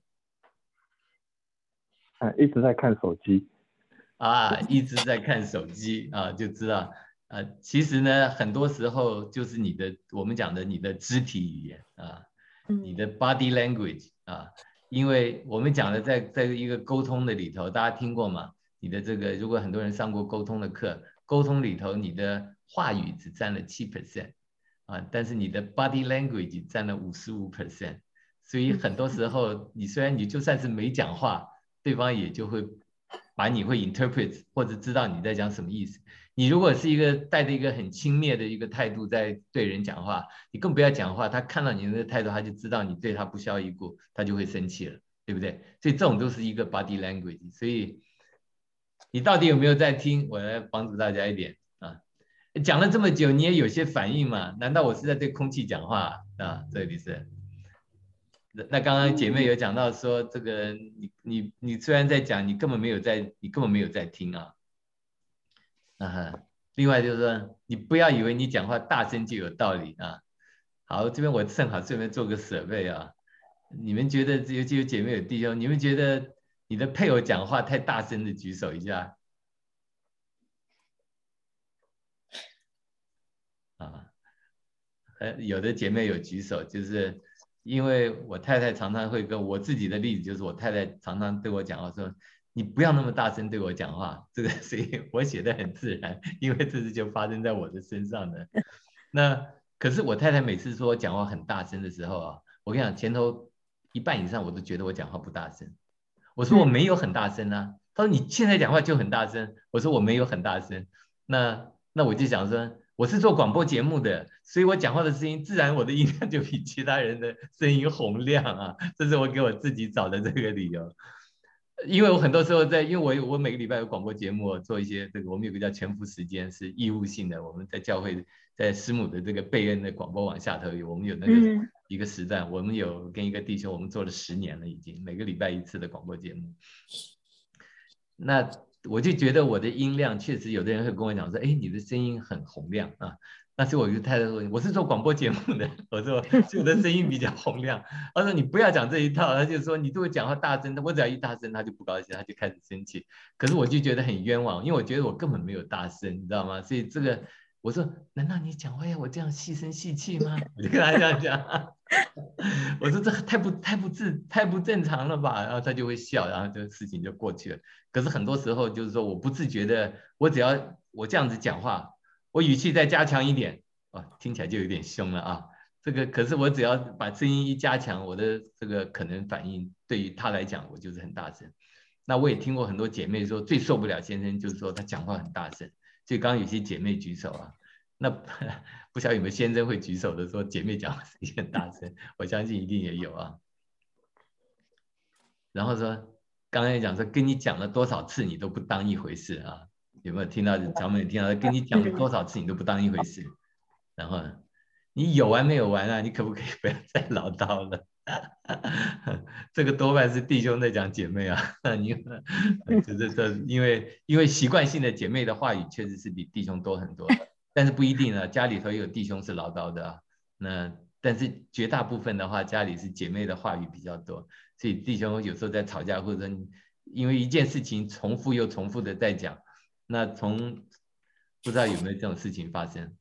啊，一直在看手机。 啊，一直在看手机啊，就知道。呃，其实呢，很多时候就是你的，我们讲的你的肢体语言啊，你的 body language 啊，因为我们讲的在在一个沟通的里头，大家听过吗？你的这个，如果很多人上过沟通的课，沟通里头你的话语只占了百分之七 啊，但是你的 body language 占了 百分之五十五， 所以很多时候你虽然你就算是没讲话，对方也就会把你会 interpret 或者知道你在讲什么意思。你如果是一个带着一个很轻蔑的一个态度在对人讲话，你更不要讲话，他看到你的态度，他就知道你对他不屑一顾，他就会生气了，对不对？所以这种都是一个 body language。所以你到底有没有在听？我来帮助大家一点啊。讲了这么久，你也有些反应嘛？难道我是在对空气讲话啊？这里是。那刚刚姐妹有讲到说，这个你你你虽然在讲，你根本没有在，你根本没有在听啊。啊，另外就是说，你不要以为你讲话大声就有道理啊。好，这边我正好顺便做个设备啊。你们觉得，尤其有姐妹有弟兄，你们觉得你的配偶讲话太大声的举手一下。啊， 呃，有的姐妹有举手，就是因为我太太常常会跟我自己的例子，就是我太太常常对我讲话说，你不要那么大声对我讲话，这个所以我写的很自然，因为这是就发生在我的身上的。那可是我太太每次说我讲话很大声的时候啊，我跟你讲，前头一半以上我都觉得我讲话不大声。我说我没有很大声啊，他说你现在讲话就很大声，我说我没有很大声。那那我就想说，我是做广播节目的，所以我讲话的声音自然我的音量就比其他人的声音洪亮啊，这是我给我自己找的这个理由。因为我很多时候在，因为我我每个礼拜有广播节目做一些这个，我们有个叫全福时间是义务性的，我们在教会在师母的这个贝恩的广播网下头有我们有那个一个时段，我们有跟一个弟兄我们做了十年了已经，每个礼拜一次的广播节目。那我就觉得我的音量确实有的人会跟我讲说，哎，你的声音很洪亮啊。那时候我就太太说，我是做广播节目的，我说我的声音比较洪亮。他说你不要讲这一套，他就说你对我讲话大声，我只要一大声他就不高兴，他就开始生气。可是我就觉得很冤枉，因为我觉得我根本没有大声，你知道吗？所以这个我说，难道你讲话要我这样细声细气吗？我就跟他这样讲，我说这太不太不自太不正常了吧？然后他就会笑，然后这个事情就过去了。可是很多时候就是说我不自觉的，我只要我这样子讲话，我语气再加强一点，哦，听起来就有点凶了啊。这个可是我只要把声音一加强，我的这个可能反应对于他来讲，我就是很大声。那我也听过很多姐妹说，最受不了先生就是说他讲话很大声。所以刚刚有些姐妹举手啊，那不晓得有没有先生会举手的说姐妹讲话声音很大声，我相信一定也有啊。然后说刚刚也讲说跟你讲了多少次你都不当一回事啊。有没有听到？咱们有听到跟你讲了多少次你都不当一回事，然后你有完没有完啊？你可不可以不要再唠叨了？这个多半是弟兄在讲姐妹啊，你就是这，因为因为习惯性的姐妹的话语确实是比弟兄多很多，但是不一定啊，家里头有弟兄是唠叨的啊，那但是绝大部分的话，家里是姐妹的话语比较多，所以弟兄有时候在吵架或者因为一件事情重复又重复的在讲。那从不知道有没有这种事情发生？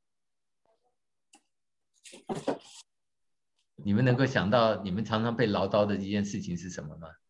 你们能够想到你们常常被唠叨的一件事情是什么吗？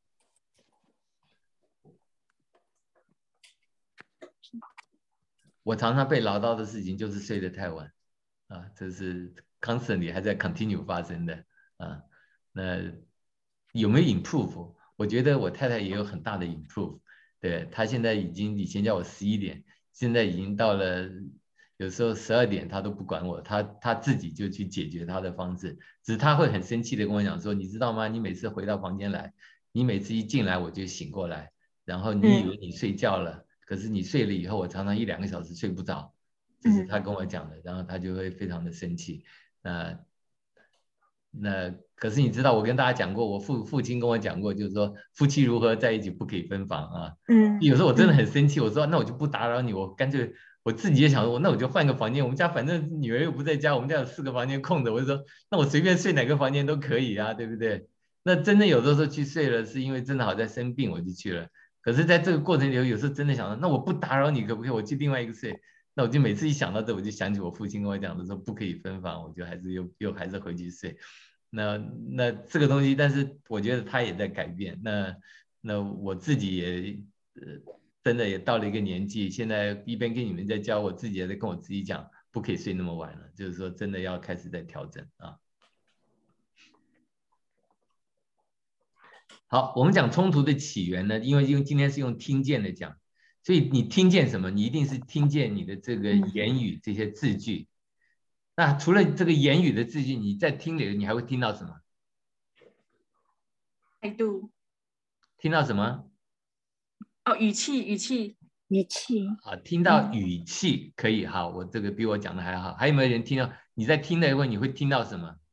我常常被唠叨的事情就是睡得太晚啊，这是 constantly 还在 continue 发生的啊。那有没有 improve？ 我觉得我太太也有很大的 improve。对，他现在已经以前叫我十一点，现在已经到了有时候十二点，他都不管我，他他自己就去解决他的方式。只是他会很生气的跟我讲说，你知道吗？你每次回到房间来，你每次一进来我就醒过来，然后你以为你睡觉了，嗯、可是你睡了以后，我常常一两个小时睡不着，这是他跟我讲的，然后他就会非常的生气。那那可是你知道，我跟大家讲过，我父父亲跟我讲过，就是说夫妻如何在一起不可以分房啊。嗯，有时候我真的很生气，我说那我就不打扰你，我干脆我自己也想说，那我就换个房间。我们家反正女儿又不在家，我们家有四个房间空着，我就说那我随便睡哪个房间都可以啊，对不对？那真的有的时候去睡了，是因为真的好在生病我就去了。可是在这个过程里，有时候真的想到，那我不打扰你可不可以？我去另外一个睡。那我就每次一想到这，我就想起我父亲跟我讲的说不可以分房，我就还是又又还是回去睡。那那这个东西，但是我觉得他也在改变。那那我自己也呃真的也到了一个年纪，现在一边跟你们在教，我自己也在跟我自己讲，不可以睡那么晚了，就是说真的要开始在调整啊。好，我们讲冲突的起源呢，因为因为今天是用听见的讲，所以你听见什么，你一定是听见你的这个言语这些字句。那除了这个言语的字句，你在听里你还会听到什么？ 态度。 听到什么？ 哦，语气，语气， 语气。 啊，听到语气可以。好，我这个比我讲的还好。还有没有人听到？你在听的时候，你会听到什么？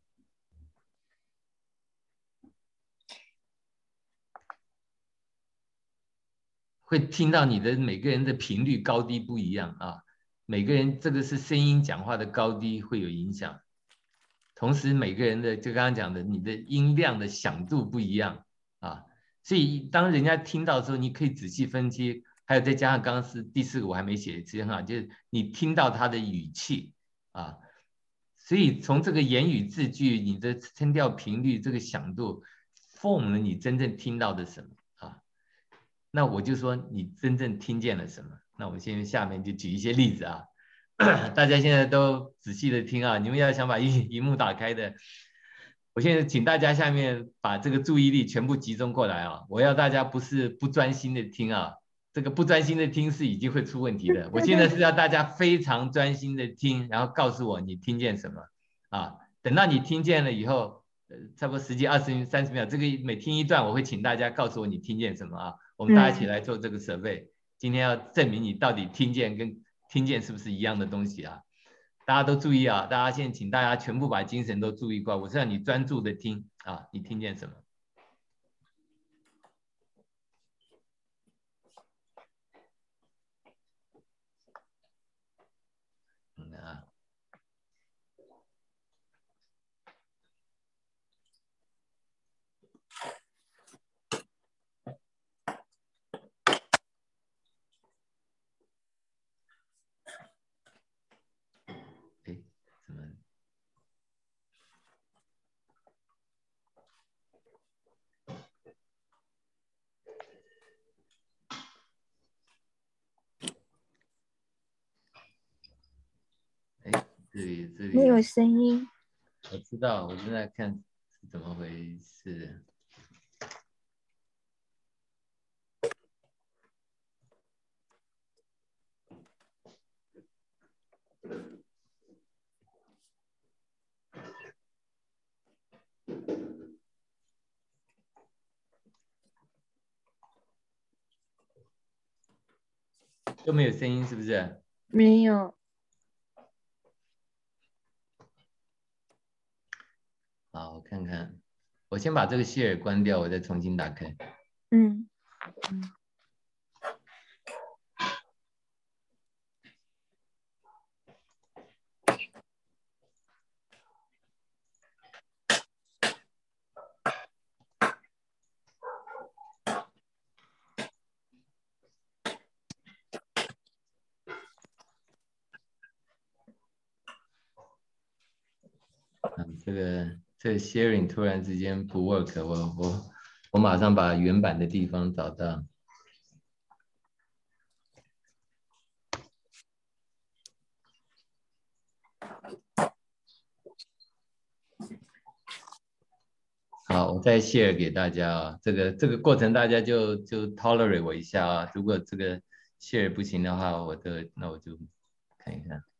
会听到你的每个人的频率高低不一样啊。每个人这个是声音讲话的高低会有影响，同时每个人的就刚刚讲的，你的音量的响度不一样啊，所以当人家听到的时候，你可以仔细分析，还有再加上刚刚是第四个我还没写，其实很好，就是你听到他的语气啊， 所以从这个言语字句，你的声调频率，这个响度 ，form 了你真正听到的什么啊？那我就说你真正听见了什么？那我们现在下面就举一些例子啊，大家现在都仔细的听啊，你们要想把荧荧幕打开的，我现在请大家下面把这个注意力全部集中过来啊，我要大家不是不专心的听啊。这个不专心的听是已经会出问题的。我现在是要大家非常专心的听，然后告诉我你听见什么啊？等到你听见了以后，呃，差不多十几、二十、三十秒，这个每听一段，我会请大家告诉我你听见什么啊？我们大家一起来做这个survey。今天要证明你到底听见跟听见是不是一样的东西啊？大家都注意啊！大家现在请大家全部把精神都注意过来，我是让你专注的听啊，你听见什么？啊，哎，怎么？哎，这里这里没有声音。 我知道，我正在看是怎么回事。都没有声音是不是？ 没有。 好，我看看，我先把这个 share 关掉，我再重新打开。 嗯嗯。 嗯，这个这个 sharing 突然之间不 work， 我我我马上把原版的地方找到。好，我再 share 给大家啊，这个这个过程大家就就 tolerate 我一下啊，如果这个 share 不行的话，我的那我就看一看。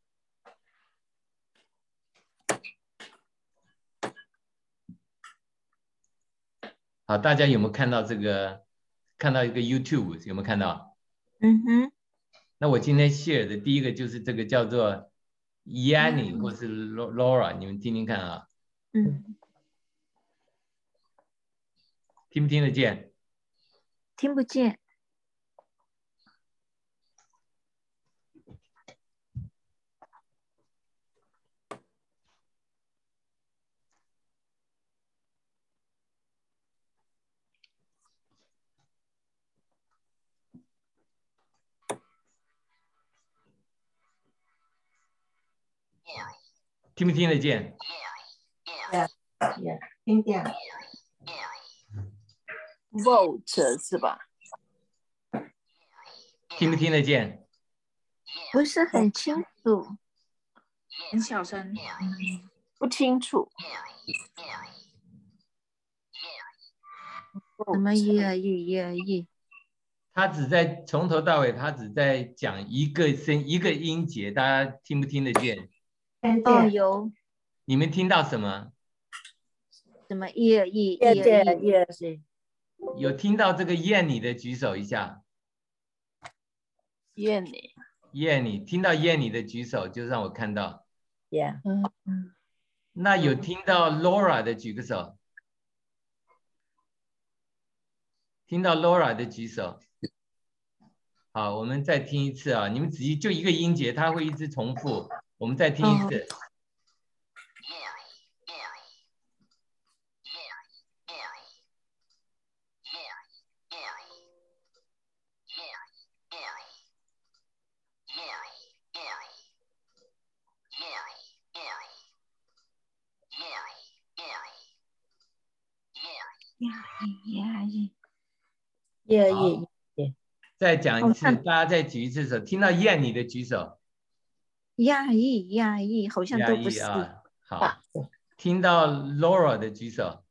好，大家有没有看到这个？看到一个 YouTube 有没有看到？ 嗯哼。 那我今天 share 的第一个就是这个叫做 Yanni 或是 Laura， 你们听听看啊。 嗯。 听不听得见？ 听不见。 听不听得见？ Yeah, yeah, 听见。 Vote 是吧？ 听不听得见？ 不是很清楚， 很小声， 不清楚。 什么一二一一二一？ 他只在从头到尾，他只在讲一个声一个音节，大家听不听得见？ 哦，有。 你们听到什么？ 什么一二一一二一？ 有听到这个燕你的举手一下。 燕你。 燕你听到燕你的举手，就让我看到。 Yeah. 嗯嗯。 那有听到 Laura 的举个手。听到 Laura 的举手。好，我们再听一次啊！你们仔细，就一个音节，它会一直重复。我们再听一次。哦压抑压抑压抑。 再讲一次，大家再举一次手。听到燕你的举手。 压抑压抑好像都不是啊。好，听到 Laura 的举手。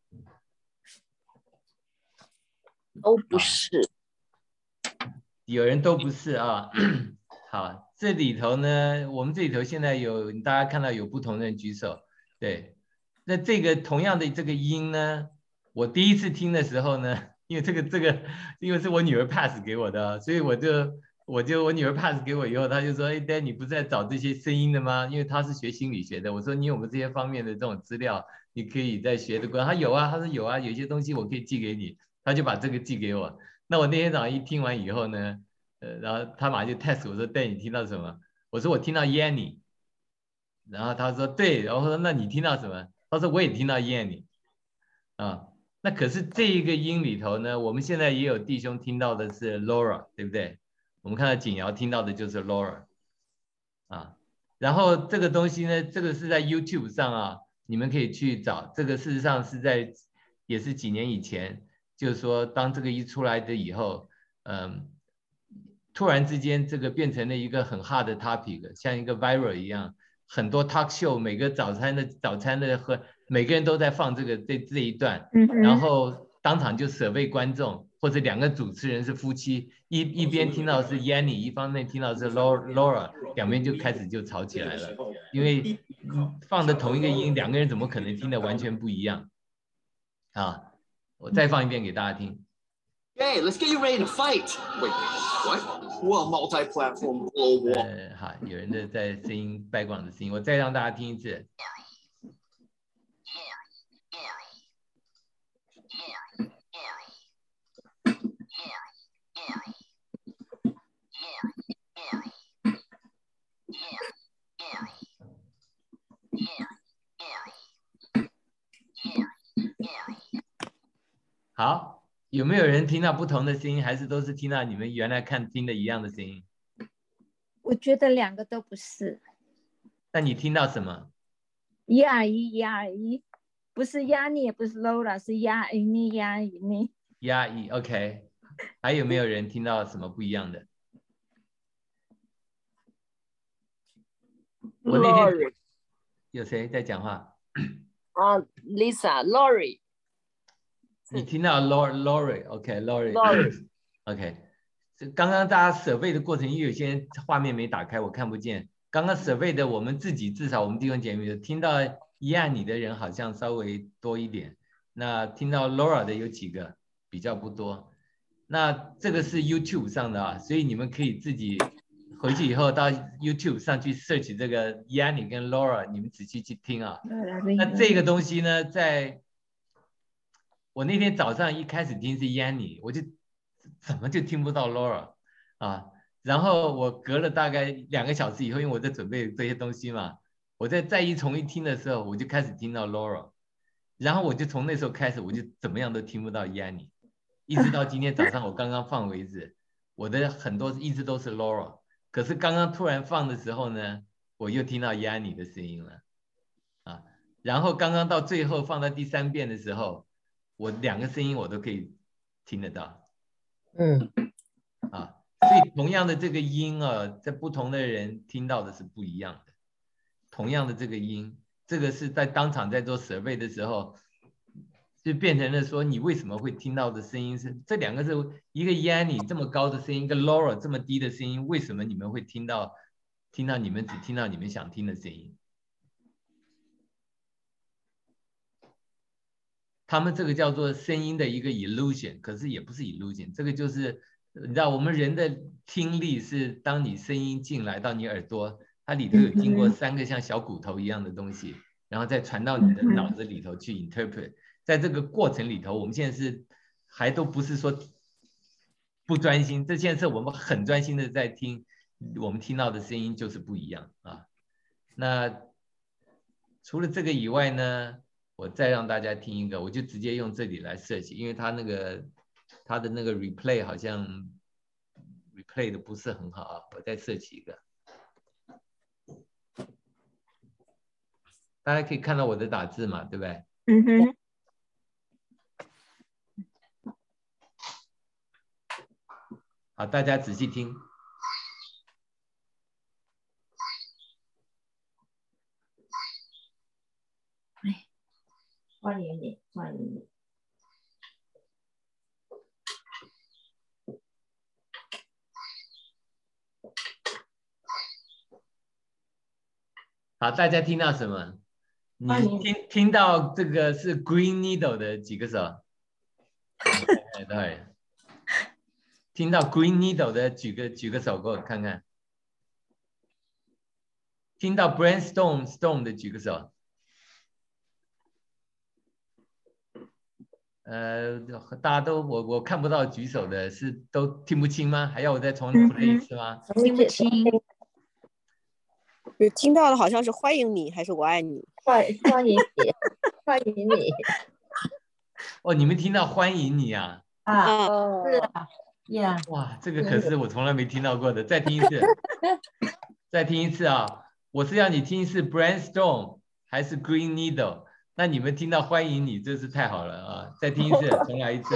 都不是。 有人都不是啊。好，这里头呢，我们这里头现在有大家看到有不同的人举手。对，那这个同样的这个音呢，我第一次听的时候呢，因为这个这个因为是我女儿 pass 给我的，所以我就我就我女儿 pass 给我以后，她就说，哎 ，Dad 你不是在找这些声音的吗？因为她是学心理学的，我说你有没有这些方面的这种资料，你可以在学的过程。她有啊，她说有啊，有些东西我可以寄给你，她就把这个寄给我。那我那天早上一听完以后呢，呃，然后她马上就 test 我说 ，Dad 你听到什么？我说我听到 Yanni， 然后她说对，然后说那你听到什么？她说我也听到 Yanni， 啊。那可是这一个音里头呢，我们现在也有弟兄听到的是 Laura， 对不对？我们看到景瑶听到的就是 Laura， 啊，然后这个东西呢，这个是在 YouTube 上啊，你们可以去找。这个事实上是在也是几年以前，就是说当这个一出来的以后，嗯，突然之间这个变成了一个很 hard 的 topic， 像一个 viral 一样，很多 talk show 每个早餐的早餐的和每个人都在放这个这这一段，然后当场就survey观众，或者两个主持人是夫妻，一一边听到是 Yanni， 一方面听到是 Laura， 两边就开始就吵起来了，因为放的同一个音，两个人怎么可能听得完全不一样？啊，我再放一遍给大家听。 Hey, let's get you ready to fight. Wait, what? Well, multi-platform global. 呃，好，有人的在声音拜广的声音，我再让大家听一次。好，有没有人听到不同的声音，还是都是听到你们原来看听的一样的声音？ 我觉得两个都不是。 那你听到什么？ 一二一，一二一，不是压你，也不是 Laura， 是压你，压你。 压一 ，OK。还有没有人听到什么不一样的？我那天有谁在讲话？ 啊 ，Lisa，Lori。 你听到 Lori，OK，Lori，OK。这刚刚大家 survey 的过程，因为有些人画面没打开，我看不见。刚刚 survey 的我们自己，至少我们弟兄姐妹听到一按你的人好像稍微多一点，那听到 Laura 的有几个，比较不多。那这个是 YouTube 上的啊，所以你们可以自己回去以后到 YouTube 上去 search 这个 Yanni 跟 Laura， 你们仔细去听啊。那这个东西呢，在我那天早上一开始听是 Yanni， 我就怎么就听不到 Laura 啊？然后我隔了大概两个小时以后，因为我在准备这些东西嘛，我在再一重一听的时候，我就开始听到 Laura， 然后我就从那时候开始，我就怎么样都听不到 Yanni。一直到今天早上我刚刚放为止，我的很多一直都是 Laura， 可是刚刚突然放的时候呢，我又听到 Yanni 的声音了，啊，然后刚刚到最后放到第三遍的时候，我两个声音我都可以听得到， 嗯， 啊，所以同样的这个音啊，在不同的人听到的是不一样的，同样的这个音，这个是在当场在做 survey 的时候。就变成了说，你为什么会听到的声音是这两个是一个 Yanni 这么高的声音，一个 Laura 这么低的声音，为什么你们会听到听到你们只听到你们想听的声音？他们这个叫做声音的一个 illusion， 可是也不是 illusion， 这个就是你知道我们人的听力是当你声音进来到你耳朵，它里头有经过三个像小骨头一样的东西，然后再传到你的脑子里头去 interpret。在这个过程里头，我们现在是还都不是说不专心，这现在是我们很专心的在听，我们听到的声音就是不一样啊。那除了这个以外呢，我再让大家听一个，我就直接用这里来search，因为它那个它的那个 replay 好像 replay 的不是很好啊，我再search一个，大家可以看到我的打字嘛，对不对？ 嗯哼。 好，大家仔细听。 哎，欢迎你，欢迎你。 好，大家听到什么？你欢迎听听到这个是 green needle 的举个手。对对，听到 green needle 的举个举个手给我看看。听到 brainstorm storm 的举个手。呃，大家都我我看不到举手的，是都听不清吗？还要我再重 play 一次吗？ 听不清。 有听到的好像是欢迎你还是我爱你？ 欢欢迎你，欢迎你。 哦，你们听到欢迎你啊？ 啊，是啊，呀。 哇，这个可是我从来没听到过的。再听一次，再听一次啊！我是要你听是 brainstorm 还是 green needle？ 那你们听到欢迎你，真是太好了啊！再听一次，重来一次。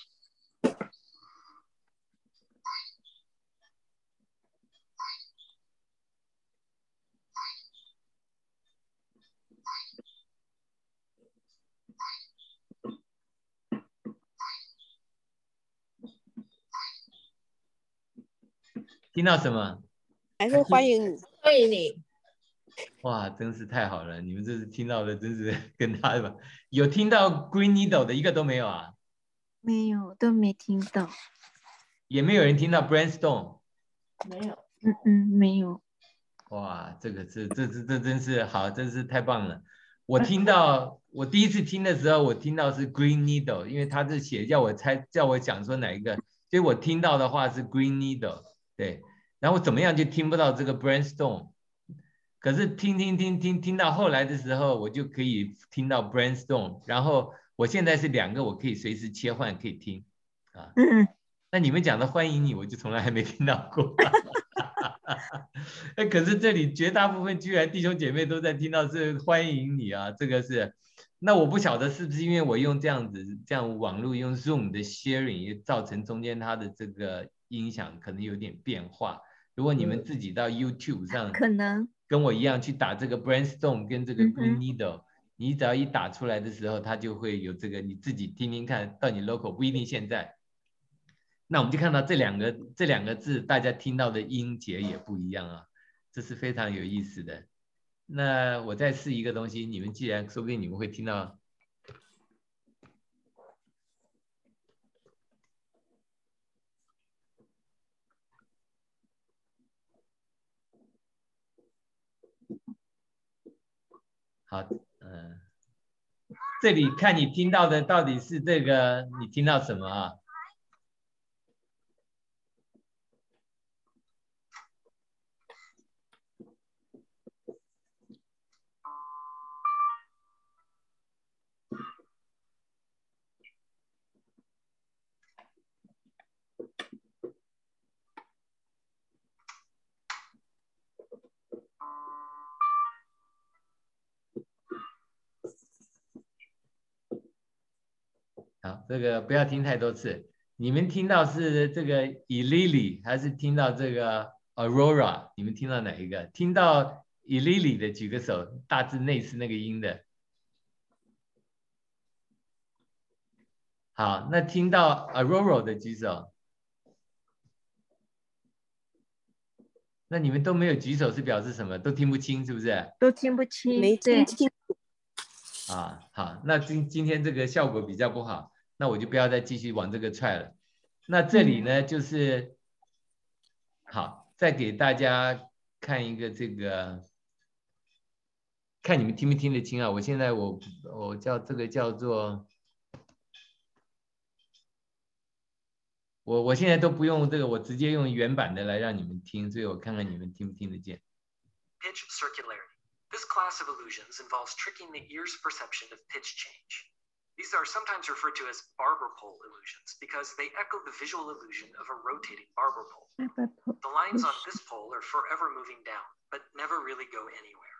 听到什么？ 还是欢迎你， 欢迎你。 哇，真是太好了！你们这是听到的，真是跟他吧？有听到 green needle 的一个都没有啊？ 没有，都没听到。 也没有人听到 brainstorm。 没有。 嗯嗯，没有。 哇，这个是这这这真是好，真是太棒了！我听到我第一次听的时候，我听到是 green needle， 因为他是写叫我猜叫我讲说哪一个，所以我听到的话是 green needle， 对。然后我怎么样就听不到这个 brainstorm， 可是听听听听听到后来的时候，我就可以听到 brainstorm， 然后我现在是两个，我可以随时切换可以听啊。 嗯。 那你们讲的欢迎你，我就从来还没听到过。哎，可是这里绝大部分居然弟兄姐妹都在听到是欢迎你啊，这个是。那我不晓得是不是因为我用这样子这样网络用 Zoom 的 sharing 也造成中间它的这个音响可能有点变化。如果你们自己到 YouTube 上， 可能跟我一样去打这个 brainstorm 跟这个 green 嗯 needle，、你只要一打出来的时候，它就会有这个，你自己听听看到你 local 不一定现在。那我们就看到这两个这两个字，大家听到的音节也不一样啊，这是非常有意思的。那我再试一个东西，你们既然说不定你们会听到。好，嗯、呃，这里看你听到的到底是这个，你听到什么啊？好，这个不要听太多次。你们听到是这个 Ilili 还是听到这个 Aurora？ 你们听到哪一个？听到 Ilili 的举个手，大致类似那个音的。好，那听到 Aurora 的举手。那你们都没有举手是表示什么？都听不清是不是？ 都听不清， 没听清。 啊，好，那今今天这个效果比较不好，那我就不要再继续往这个踹了。那这里呢，就是好，再给大家看一个这个，看你们听不听得清啊？我现在我我叫这个叫做，我我现在都不用这个，我直接用原版的来让你们听，所以我看看你们听不听得见。 Pitch circularity. This class of illusions involves tricking the ear's perception of pitch change. These are sometimes referred to as barber pole illusions because they echo the visual illusion of a rotating barber pole. The lines on this pole are forever moving down, but never really go anywhere.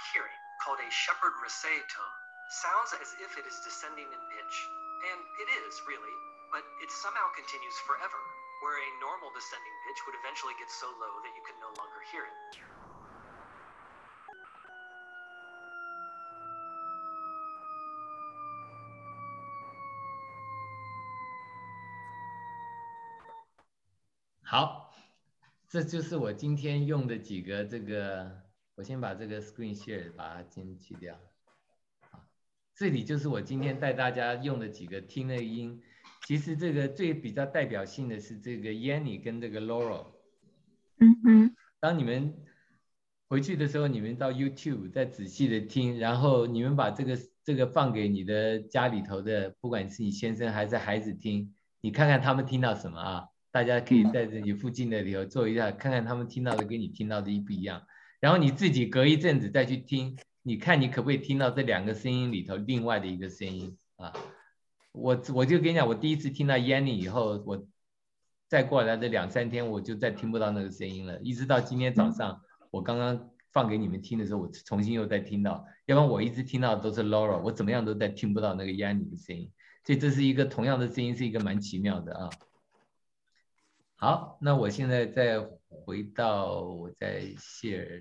hearing, called a Shepard Raset tone, sounds as if it is descending in pitch. And it is, really, but it somehow continues forever, where a normal descending pitch would eventually get so low that you can no longer hear it. 好，这就是我今天用的几个这个，我先把这个 screen share 把它先去掉。这里就是我今天带大家用的几个听的音。其实这个最比较代表性的是这个 Yanni 跟这个 Laurel。 嗯哼。 当你们回去的时候，你们到 YouTube 再仔细的听，然后你们把这个这个放给你的家里头的，不管是你先生还是孩子听，你看看他们听到什么啊？大家可以在这里附近的里头做一下，看看他们听到的跟你听到的一不一样。然后你自己隔一阵子再去听，你看你可不可以听到这两个声音里头另外的一个声音啊？我我就跟你讲，我第一次听到 Yanni 以后，我再过来的两三天我就再听不到那个声音了，一直到今天早上我刚刚放给你们听的时候，我重新又再听到，要不然我一直听到的都是 Laura， 我怎么样都在听不到那个 Yanni 的声音，所以这是一个同样的声音，是一个蛮奇妙的啊。好，那我现在再回到我再 share。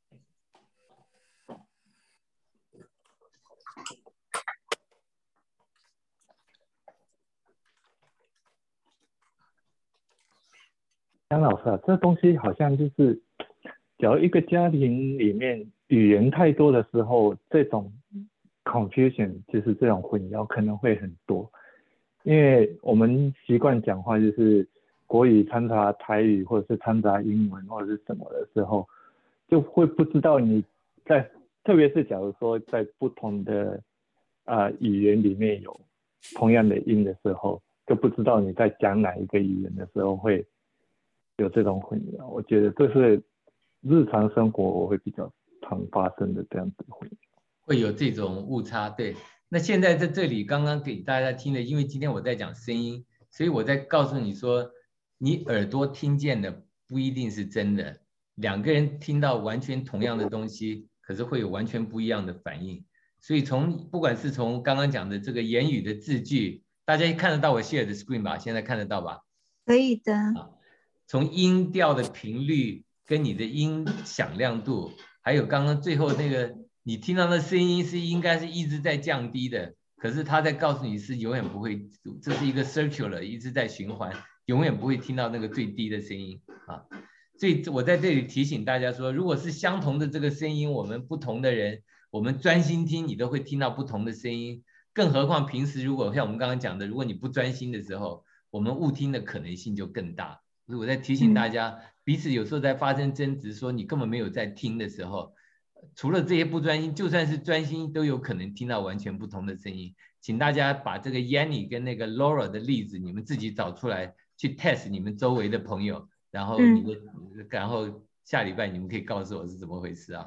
张老师啊，这东西好像就是，假如一个家庭里面语言太多的时候，这种 confusion 就是这种混淆可能会很多，因为我们习惯讲话就是国语掺杂台语，或者是掺杂英文或者是什么的时候，就会不知道你在，特别是假如说在不同的啊、呃、语言里面有同样的音的时候，就不知道你在讲哪一个语言的时候会有这种混淆。我觉得这是日常生活我会比较常发生的这样子混淆， 会有这种误差。对，那现在在这里刚刚给大家听的，因为今天我在讲声音，所以我在告诉你说，你耳朵听见的不一定是真的，两个人听到完全同样的东西，可是会有完全不一样的反应。所以从不管是从刚刚讲的这个言语的字句，大家看得到我 share 的 screen 吧？现在看得到吧？ 可以的。 从音调的频率跟你的音响亮度，还有刚刚最后那个你听到的声音是应该是一直在降低的，可是他在告诉你是永远不会，这是一个 circular 一直在循环，永远不会听到那个最低的声音啊。所以我在这里提醒大家说，如果是相同的这个声音，我们不同的人，我们专心听，你都会听到不同的声音，更何况平时如果像我们刚刚讲的，如果你不专心的时候，我们误听的可能性就更大。所以我在提醒大家，彼此有时候在发生争执，说你根本没有在听的时候，除了这些不专心，就算是专心都有可能听到完全不同的声音。请大家把这个 Yanni 跟那个 Laura 的例子，你们自己找出来去 test 你们周围的朋友，然后你的、嗯、然后下礼拜你们可以告诉我是怎么回事啊。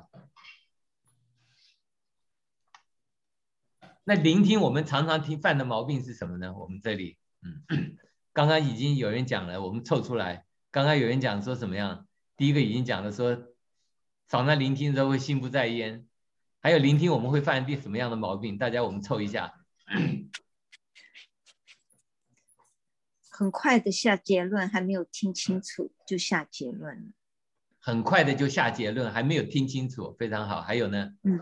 那聆听我们常常听犯的毛病是什么呢？我们这里嗯。刚刚已经有人讲了，我们凑出来。刚刚有人讲说什么样？第一个已经讲了说，少在聆听的时候会心不在焉。还有聆听我们会犯什么样的毛病？大家我们凑一下。 很快的下结论，还没有听清楚就下结论了。 很快的就下结论，还没有听清楚，非常好。还有呢？ 嗯。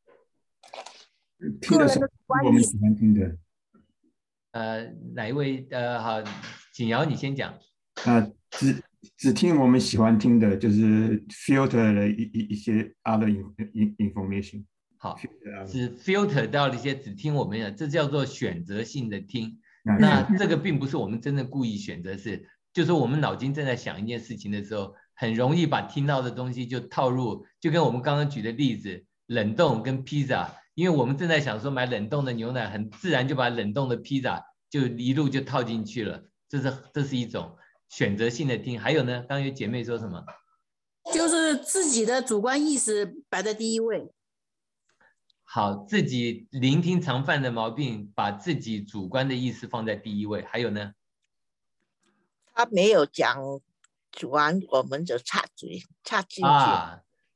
听的是我们喜欢听的。 呃，哪一位？呃，好，景瑶你先讲。 啊、呃，只只听我们喜欢听的，就是 filter 的一一一些 other information。 好，只 filter 到了一些只听我们的，这叫做选择性的听。嗯、那这个并不是我们真正故意选择，是就是我们脑筋正在想一件事情的时候，很容易把听到的东西就套入，就跟我们刚刚举的例子，冷冻跟披萨。因为我们正在想说买冷冻的牛奶，很自然就把冷冻的披萨就一路就套进去了，这是这是一种选择性的听。还有呢，刚刚有姐妹说什么？ 就是自己的主观意识摆在第一位。 好，自己聆听常犯的毛病，把自己主观的意识放在第一位。还有呢？ 他没有讲完，我们就插嘴插进去。 啊，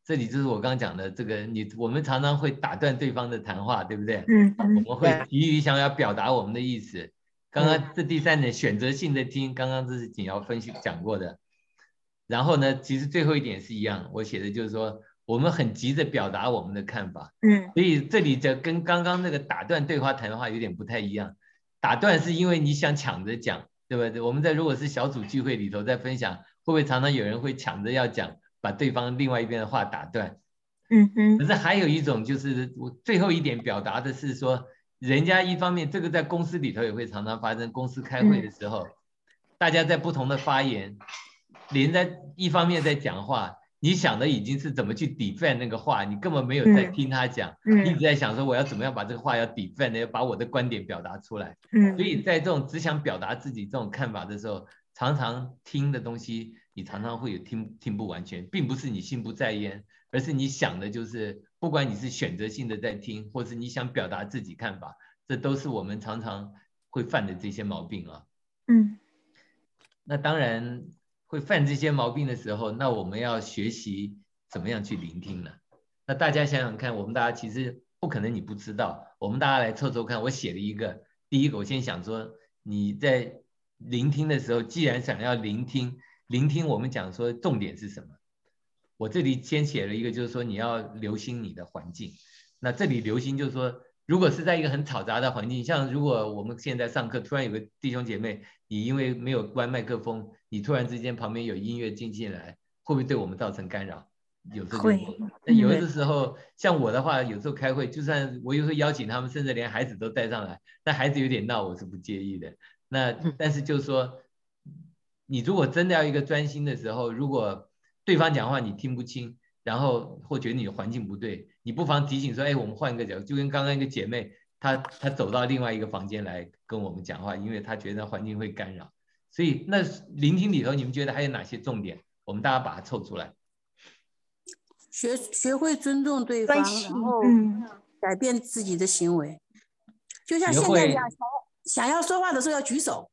这里就是我刚刚讲的这个，你我们常常会打断对方的谈话，对不对？ 嗯我们会急于想要表达我们的意思。刚刚这第三点，选择性的听，刚刚这是景瑶分析讲过的。然后呢，其实最后一点是一样，我写的就是说，我们很急着表达我们的看法。 嗯， 所以这里就跟刚刚那个打断对话谈话有点不太一样。打断是因为你想抢着讲，对不对？我们在如果是小组聚会里头在分享，会不会常常有人会抢着要讲，把对方另外一边的话打断？ 嗯哼。 可是还有一种就是我最后一点表达的是说，人家一方面这个在公司里头也会常常发生，公司开会的时候，嗯、大家在不同的发言，连在一方面在讲话。你想的已经是怎么去 defend 那个话，你根本没有在听他讲， 嗯、 你一直在想说我要怎么样把这个话要 defend， 要把我的观点表达出来。 嗯， 所以在这种只想表达自己这种看法的时候，常常听的东西，你常常会有听听不完全，并不是你心不在焉，而是你想的就是，不管你是选择性的在听，或是你想表达自己看法，这都是我们常常会犯的这些毛病啊。 嗯， 那当然。会犯这些毛病的时候，那我们要学习怎么样去聆听呢？那大家想想看，我们大家其实不可能你不知道，我们大家来凑凑看。我写了一个，第一个我先想说，你在聆听的时候，既然想要聆听，聆听我们讲说重点是什么？我这里先写了一个，就是说你要留心你的环境。那这里留心就是说，如果是在一个很嘈杂的环境，像如果我们现在上课，突然有个弟兄姐妹，你因为没有关麦克风，你突然之间旁边有音乐进进来，会不会对我们造成干扰？有时候会。那有的时候，像我的话，有时候开会，就算我有时候邀请他们，甚至连孩子都带上来，但孩子有点闹，我是不介意的。那但是就是说，你如果真的要一个专心的时候，如果对方讲话你听不清，然后或觉得你的环境不对，你不妨提醒说，哎，我们换一个角度，就跟刚刚一个姐妹，她她走到另外一个房间来跟我们讲话，因为她觉得环境会干扰。所以那聆听里头，你们觉得还有哪些重点？我们大家把它凑出来。 学学会尊重对方，然后改变自己的行为，就像现在一样，想要说话的时候要举手。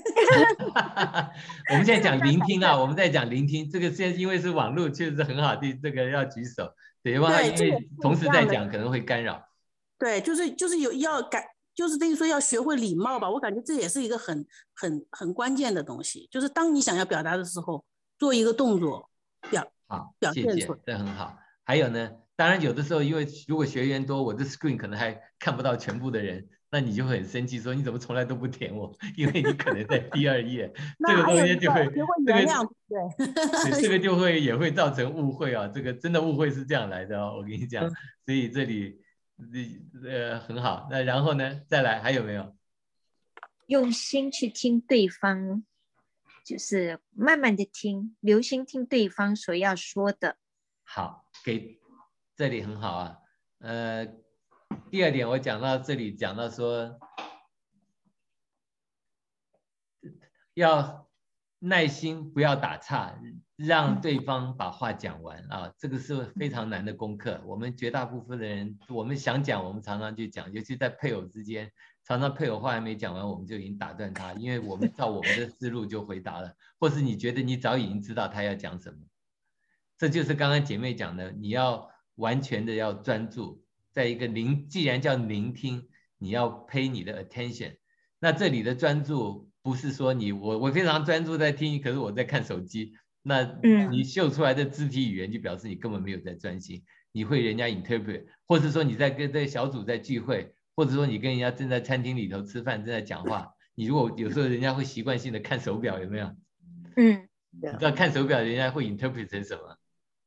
我们现在讲聆听啊，我们在讲聆听，这个现在因为是网络，确实很好的，这个要举手，对吧？因为同时在讲可能会干扰。 对，就是就是有要改，就是等于说要学会礼貌吧。我感觉这也是一个很很很关键的东西，就是当你想要表达的时候，做一个动作表好表现出来， 谢谢，这很好。还有呢，当然有的时候因为如果学员多，我的 screen 可能还看不到全部的人。那你就会很生气，说你怎么从来都不点我？因为你可能在第二页，这个东西就会，这个对，这个就会也会造成误会啊。这个真的误会是这样来的哦，我跟你讲。所以这里，呃，很好。那然后呢，再来还有没有？ 用心去听对方，就是慢慢的听，留心听对方所要说的。 好，给这里很好啊，呃。第二点，我讲到这里，讲到说要耐心，不要打岔，让对方把话讲完啊，这个是非常难的功课。我们绝大部分的人，我们想讲，我们常常就讲，尤其在配偶之间，常常配偶话还没讲完，我们就已经打断他，因为我们照我们的思路就回答了，或是你觉得你早已经知道他要讲什么。这就是刚刚姐妹讲的，你要完全的要专注。在一个聆，既然叫聆听，你要 pay 你的 attention。那这里的专注不是说你我我非常专注在听，可是我在看手机。那你秀出来的肢体语言就表示你根本没有在专心，你会人家 interpret， 或者说你在跟这个小组在聚会，或者说你跟人家正在餐厅里头吃饭正在讲话，你如果有时候人家会习惯性的看手表，有没有？ 嗯， 你知道看手表人家会 interpret 成什么？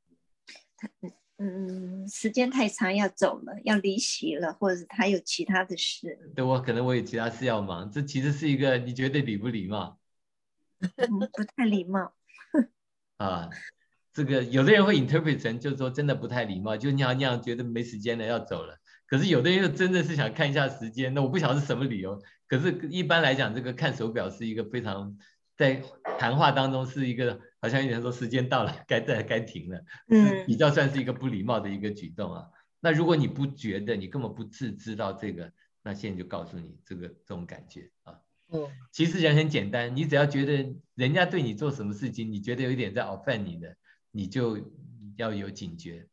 嗯，时间太长要走了，要离席了，或者是他有其他的事。 对，我可能我有其他事要忙，这其实是一个你觉得礼不礼貌？ 嗯，不太礼貌。 啊，这个有的人会 interpret 成就是说真的不太礼貌，就你好像觉得没时间了要走了。可是有的人又真的是想看一下时间，那我不晓得是什么理由。可是一般来讲，这个看手表是一个非常在谈话当中是一个。好像有人说时间到了，该在该停了，是比较算是一个不礼貌的一个举动啊。那如果你不觉得，你根本不自知道这个，那现在就告诉你这个这种感觉啊。嗯，其实人很简单，你只要觉得人家对你做什么事情，你觉得有一点在 offend 你的，你就要有警觉。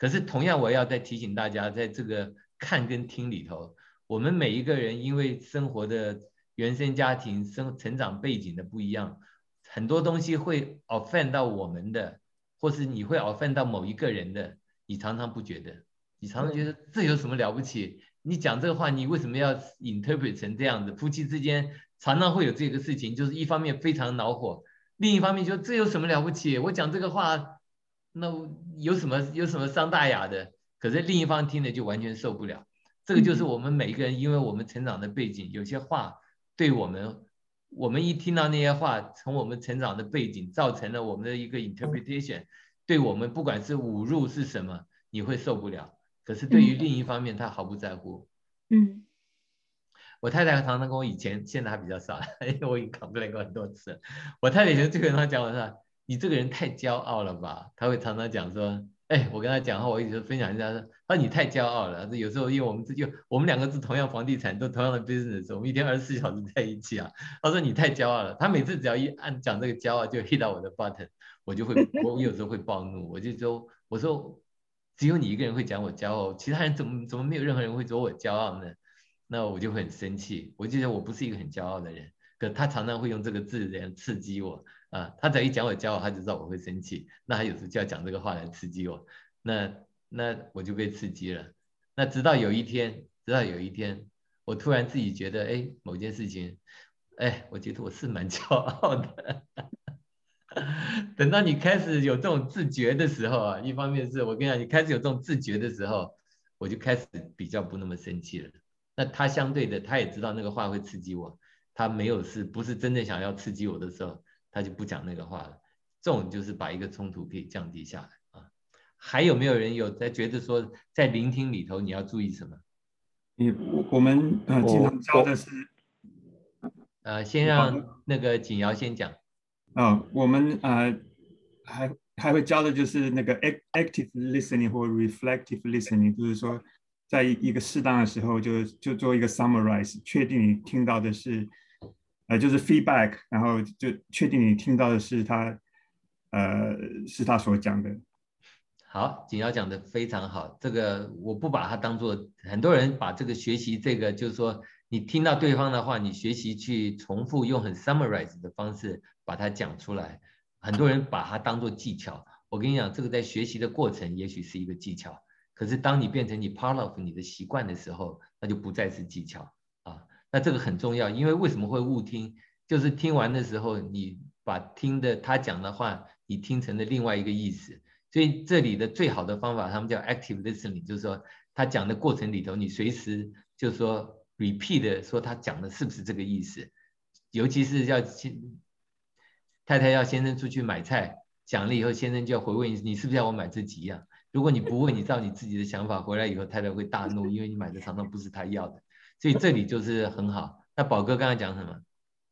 可是同样我要再提醒大家，在这个看跟听里头，我们每一个人因为生活的原生家庭、生成长背景的不一样，很多东西会 offend 到我们的，或是你会 offend 到某一个人的，你常常不觉得，你常常觉得这有什么了不起？你讲这个话，你为什么要 interpret 成这样子？夫妻之间常常会有这个事情，就是一方面非常恼火，另一方面就这有什么了不起？我讲这个话，那有什么有什么伤大雅的？可是另一方听了就完全受不了。这个就是我们每一个人，因为我们成长的背景，有些话对我们，我们一听到那些话，从我们成长的背景造成了我们的一个 interpretation， 对我们不管是侮辱是什么，你会受不了。可是对于另一方面，他毫不在乎。 嗯， 我太太常常跟我以前，现在还比较少，因为我已经 complain 过很多次。我太太以前最跟他讲，我说你这个人太骄傲了吧？他会常常讲说，哎，我跟他讲话，我一直分享一下，他说你太骄傲了。有时候因为我们就我们两个是同样房地产，都同样的 business， 我们一天二十四小时在一起啊。他说你太骄傲了。他每次只要一按讲这个骄傲，就 hit 到我的 button， 我就会我有时候会暴怒，我就说我说只有你一个人会讲我骄傲，其他人怎么怎么没有任何人会说我骄傲呢？那我就会很生气，我就觉得我不是一个很骄傲的人，可他常常会用这个字来刺激我啊。他只要一讲我骄傲，他就知道我会生气，那他有时候就要讲这个话来刺激我，那那我就被刺激了。那直到有一天，直到有一天，我突然自己觉得，哎，某件事情，哎，我觉得我是蛮骄傲的。等到你开始有这种自觉的时候啊，一方面是我跟你讲，你开始有这种自觉的时候，我就开始比较不那么生气了。那他相对的，他也知道那个话会刺激我，他没有是不是真正想要刺激我的时候，他就不讲那个话了。这种就是把一个冲突可以降低下来啊。还有没有人有在觉得说，在聆听里头你要注意什么？ 你我们呃经常教的是， 呃，先让那个景瑶先讲。 啊、哦，我们呃还还会教的就是那个 active listening 或 reflective listening， 就是说在一个适当的时候就就做一个 summarize， 确定你听到的是呃就是 feedback， 然后就确定你听到的是他呃是他所讲的。 好，景瑶讲的非常好，这个我不把它当做，很多人把这个学习这个就是说你听到对方的话，你学习去重复用很 summarize 的方式把它讲出来，很多人把它当做技巧。我跟你讲，这个在学习的过程也许是一个技巧，可是当你变成你 part of 你的习惯的时候，那就不再是技巧啊。那这个很重要，因为为什么会误听？就是听完的时候，你把听的他讲的话，你听成了另外一个意思。所以这里的最好的方法，他们叫 active listening， 就是说他讲的过程里头，你随时就是说 repeat 的说他讲的是不是这个意思。尤其是要太太要先生出去买菜，讲了以后，先生就要回问你，你是不是要我买这几样？如果你不问，你照你自己的想法回来以后，太太会大怒，因为你买的常常不是他要的。所以这里就是很好。那宝哥刚才讲什么？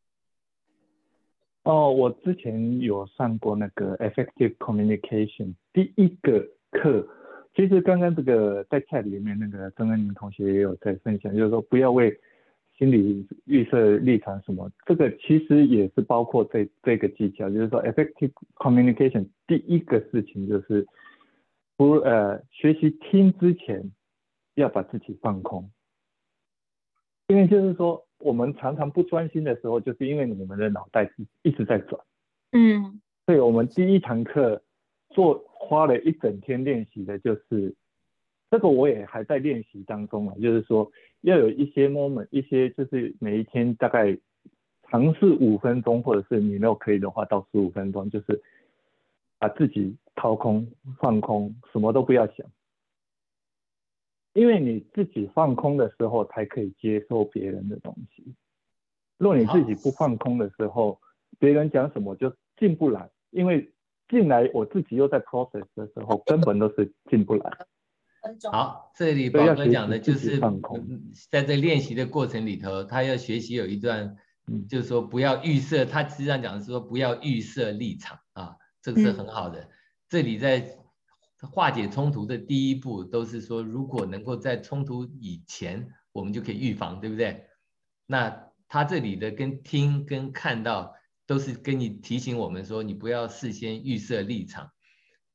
哦，我之前有上过那个 effective communication 第一个课，其实刚刚这个在 chat 里面那个曾恩宁同学也有在分享，就是说不要为心理预设立场什么，这个其实也是包括这这个技巧，就是说 effective communication 第一个事情就是不呃学习听之前要把自己放空，因为就是说我们常常不专心的时候，就是因为我们的脑袋一直在转， 嗯， 所以我们第一堂课做花了一整天练习的就是这个，我也还在练习当中啊，就是说要有一些 moment， 一些就是每一天大概尝试五分钟，或者是你没有可以的话到十五分钟，就是把自己掏空放空，什么都不要想。因为你自己放空的时候，才可以接受别人的东西。如果你自己不放空的时候，别人讲什么就进不来，因为进来我自己又在 process 的时候，根本都是进不来。 好，这里宝哥讲的就是在这练习的过程里头，他要学习有一段，就是说不要预设，他实际上讲的是说不要预设立场啊，这个是很好的。这里在化解冲突的第一步都是说，如果能够在冲突以前，我们就可以预防，对不对？那他这里的跟听跟看到都是跟你提醒我们说，你不要事先预设立场。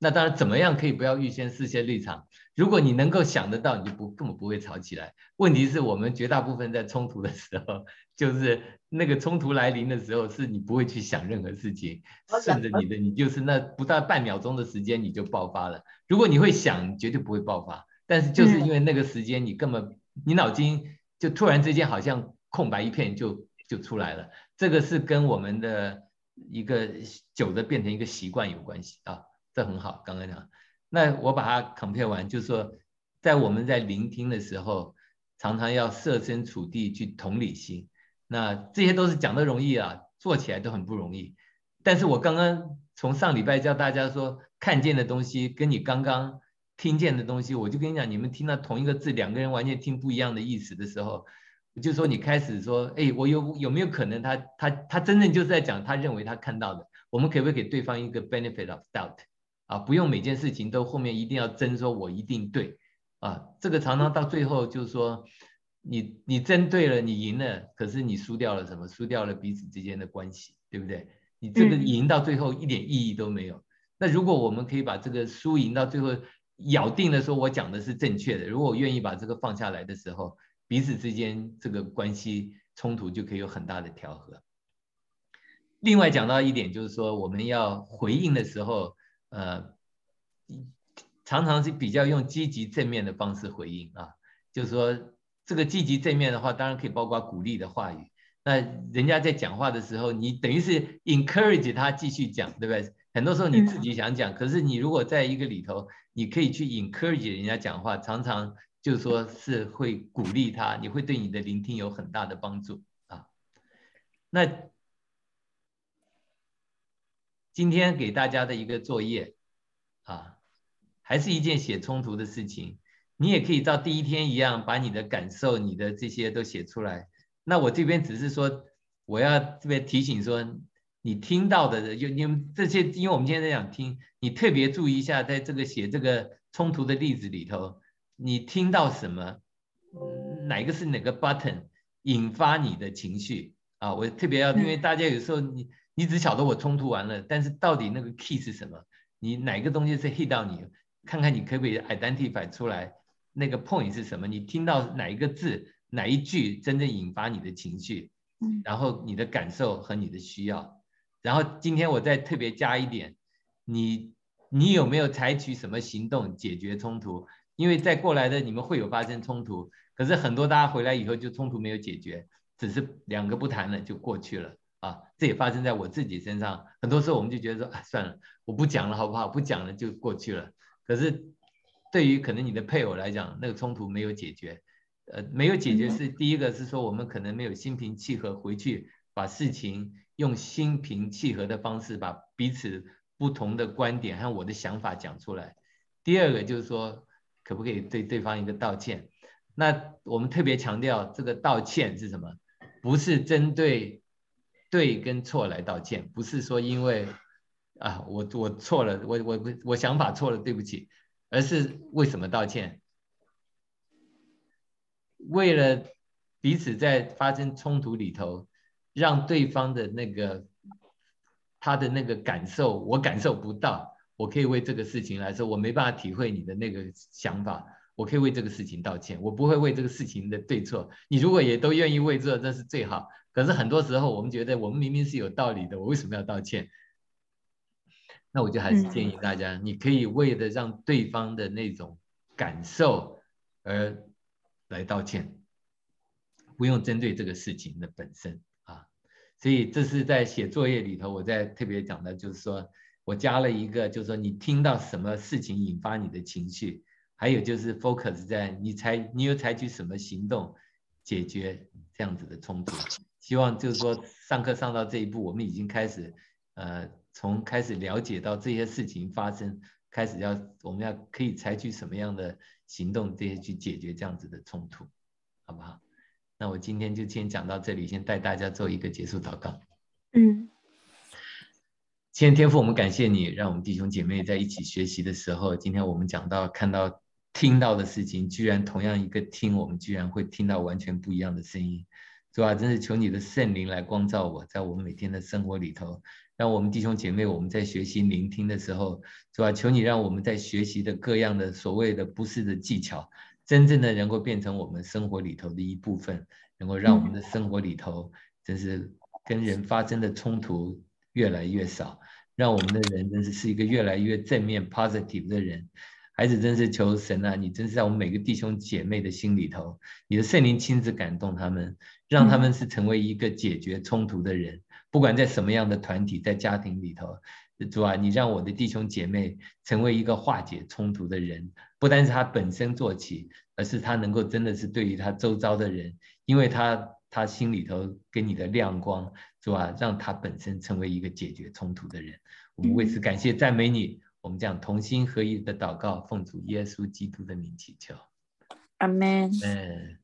那当然怎么样可以不要预先事先立场？如果你能够想得到，你就不根本不会吵起来。问题是我们绝大部分在冲突的时候，就是那个冲突来临的时候，是你不会去想任何事情，顺着你的，你就是那不到半秒钟的时间你就爆发了。如果你会想，你绝对不会爆发。但是就是因为那个时间，你根本你脑筋就突然之间好像空白一片就就出来了。这个是跟我们的一个久的变成一个习惯有关系啊，这很好。刚刚讲，那我把它 compare 完，就是说，在我们在聆听的时候，常常要设身处地去同理心。那这些都是讲的容易啊，做起来都很不容易。但是我刚刚从上礼拜教大家说，看见的东西跟你刚刚听见的东西，我就跟你讲，你们听到同一个字，两个人完全听不一样的意思的时候，就说你开始说，哎，我有有没有可能他他他真正就是在讲他认为他看到的，我们可不可以给对方一个 benefit of doubt 啊？不用每件事情都后面一定要争说我一定对啊，这个常常到最后就是说，你你争对了，你赢了，可是你输掉了什么？输掉了彼此之间的关系，对不对？你这个赢到最后一点意义都没有。那如果我们可以把这个输赢到最后咬定了说我讲的是正确的，如果我愿意把这个放下来的时候，彼此之间这个关系冲突就可以有很大的调和。另外讲到一点就是说，我们要回应的时候，呃，常常是比较用积极正面的方式回应啊，就是说这个积极正面的话，当然可以包括鼓励的话语。那人家在讲话的时候，你等于是 encourage 他继续讲，对不对？很多时候你自己想讲，可是你如果在一个里头，你可以去 encourage 人家讲话，常常就是说是会鼓励他，你会对你的聆听有很大的帮助啊。那今天给大家的一个作业啊，还是一件写冲突的事情，你也可以照第一天一样，把你的感受、你的这些都写出来。那我这边只是说，我要这边提醒说，你听到的，就你们这些，因为我们今天在讲听，你特别注意一下，在这个写这个冲突的例子里头，你听到什么，哪一个是哪个 button 引发你的情绪啊？我特别要，因为大家有时候你你只晓得我冲突完了，但是到底那个 key 是什么？你哪个东西是 hit 到你？看看你可不可以 identify 出来那个 point 是什么？你听到哪一个字？哪一句真正引发你的情绪，然后你的感受和你的需要，然后今天我再特别加一点，你你有没有采取什么行动解决冲突？因为再过来的你们会有发生冲突，可是很多大家回来以后就冲突没有解决，只是两个不谈了就过去了啊，这也发生在我自己身上。很多时候我们就觉得说，啊，算了，我不讲了好不好？不讲了就过去了。可是对于可能你的配偶来讲，那个冲突没有解决。呃，没有解决是第一个是说我们可能没有心平气和回去把事情用心平气和的方式把彼此不同的观点和我的想法讲出来。第二个就是说可不可以对对方一个道歉？那我们特别强调这个道歉是什么？不是针对对跟错来道歉，不是说因为啊我我错了，我我我想法错了，对不起，而是为什么道歉？为了彼此在发生冲突里头，让对方的那个他的那个感受我感受不到，我可以为这个事情来说，我没办法体会你的那个想法，我可以为这个事情道歉，我不会为这个事情的对错。你如果也都愿意为这，那是最好。可是很多时候我们觉得我们明明是有道理的，我为什么要道歉？那我就还是建议大家，你可以为了让对方的那种感受而来道歉，不用针对这个事情的本身啊。所以这是在写作业里头，我在特别讲的，就是说我加了一个，就是说你听到什么事情引发你的情绪，还有就是 focus 在你采你有采取什么行动解决这样子的冲突。希望就是说上课上到这一步，我们已经开始呃从开始了解到这些事情发生，开始要我们要可以采取什么样的行动，这些去解决这样子的冲突，好不好？那我今天就先讲到这里，先带大家做一个结束祷告。 嗯， 亲爱的天父，我们感谢你，让我们弟兄姐妹在一起学习的时候，今天我们讲到看到听到的事情，居然同样一个听，我们居然会听到完全不一样的声音。 主啊，真是求你的圣灵来光照我，在我们每天的生活里头，让我们弟兄姐妹我们在学习聆听的时候，主啊，求你让我们在学习的各样的所谓的不是的技巧，真正的能够变成我们生活里头的一部分，能够让我们的生活里头真是跟人发生的冲突越来越少，让我们的人真是是一个越来越正面 positive 的人。孩子真是求神啊，你真是在我们每个弟兄姐妹的心里头，你的圣灵亲自感动他们，让他们是成为一个解决冲突的人，不管在什么样的团体，在家庭里头，主啊，你让我的弟兄姐妹成为一个化解冲突的人，不单是他本身做起，而是他能够真的是对于他周遭的人，因为他他心里头跟你的亮光，主啊，让他本身成为一个解决冲突的人。我们为此感谢赞美你，我们这样同心合一的祷告，奉主耶稣基督的名祈求， 阿们。 嗯。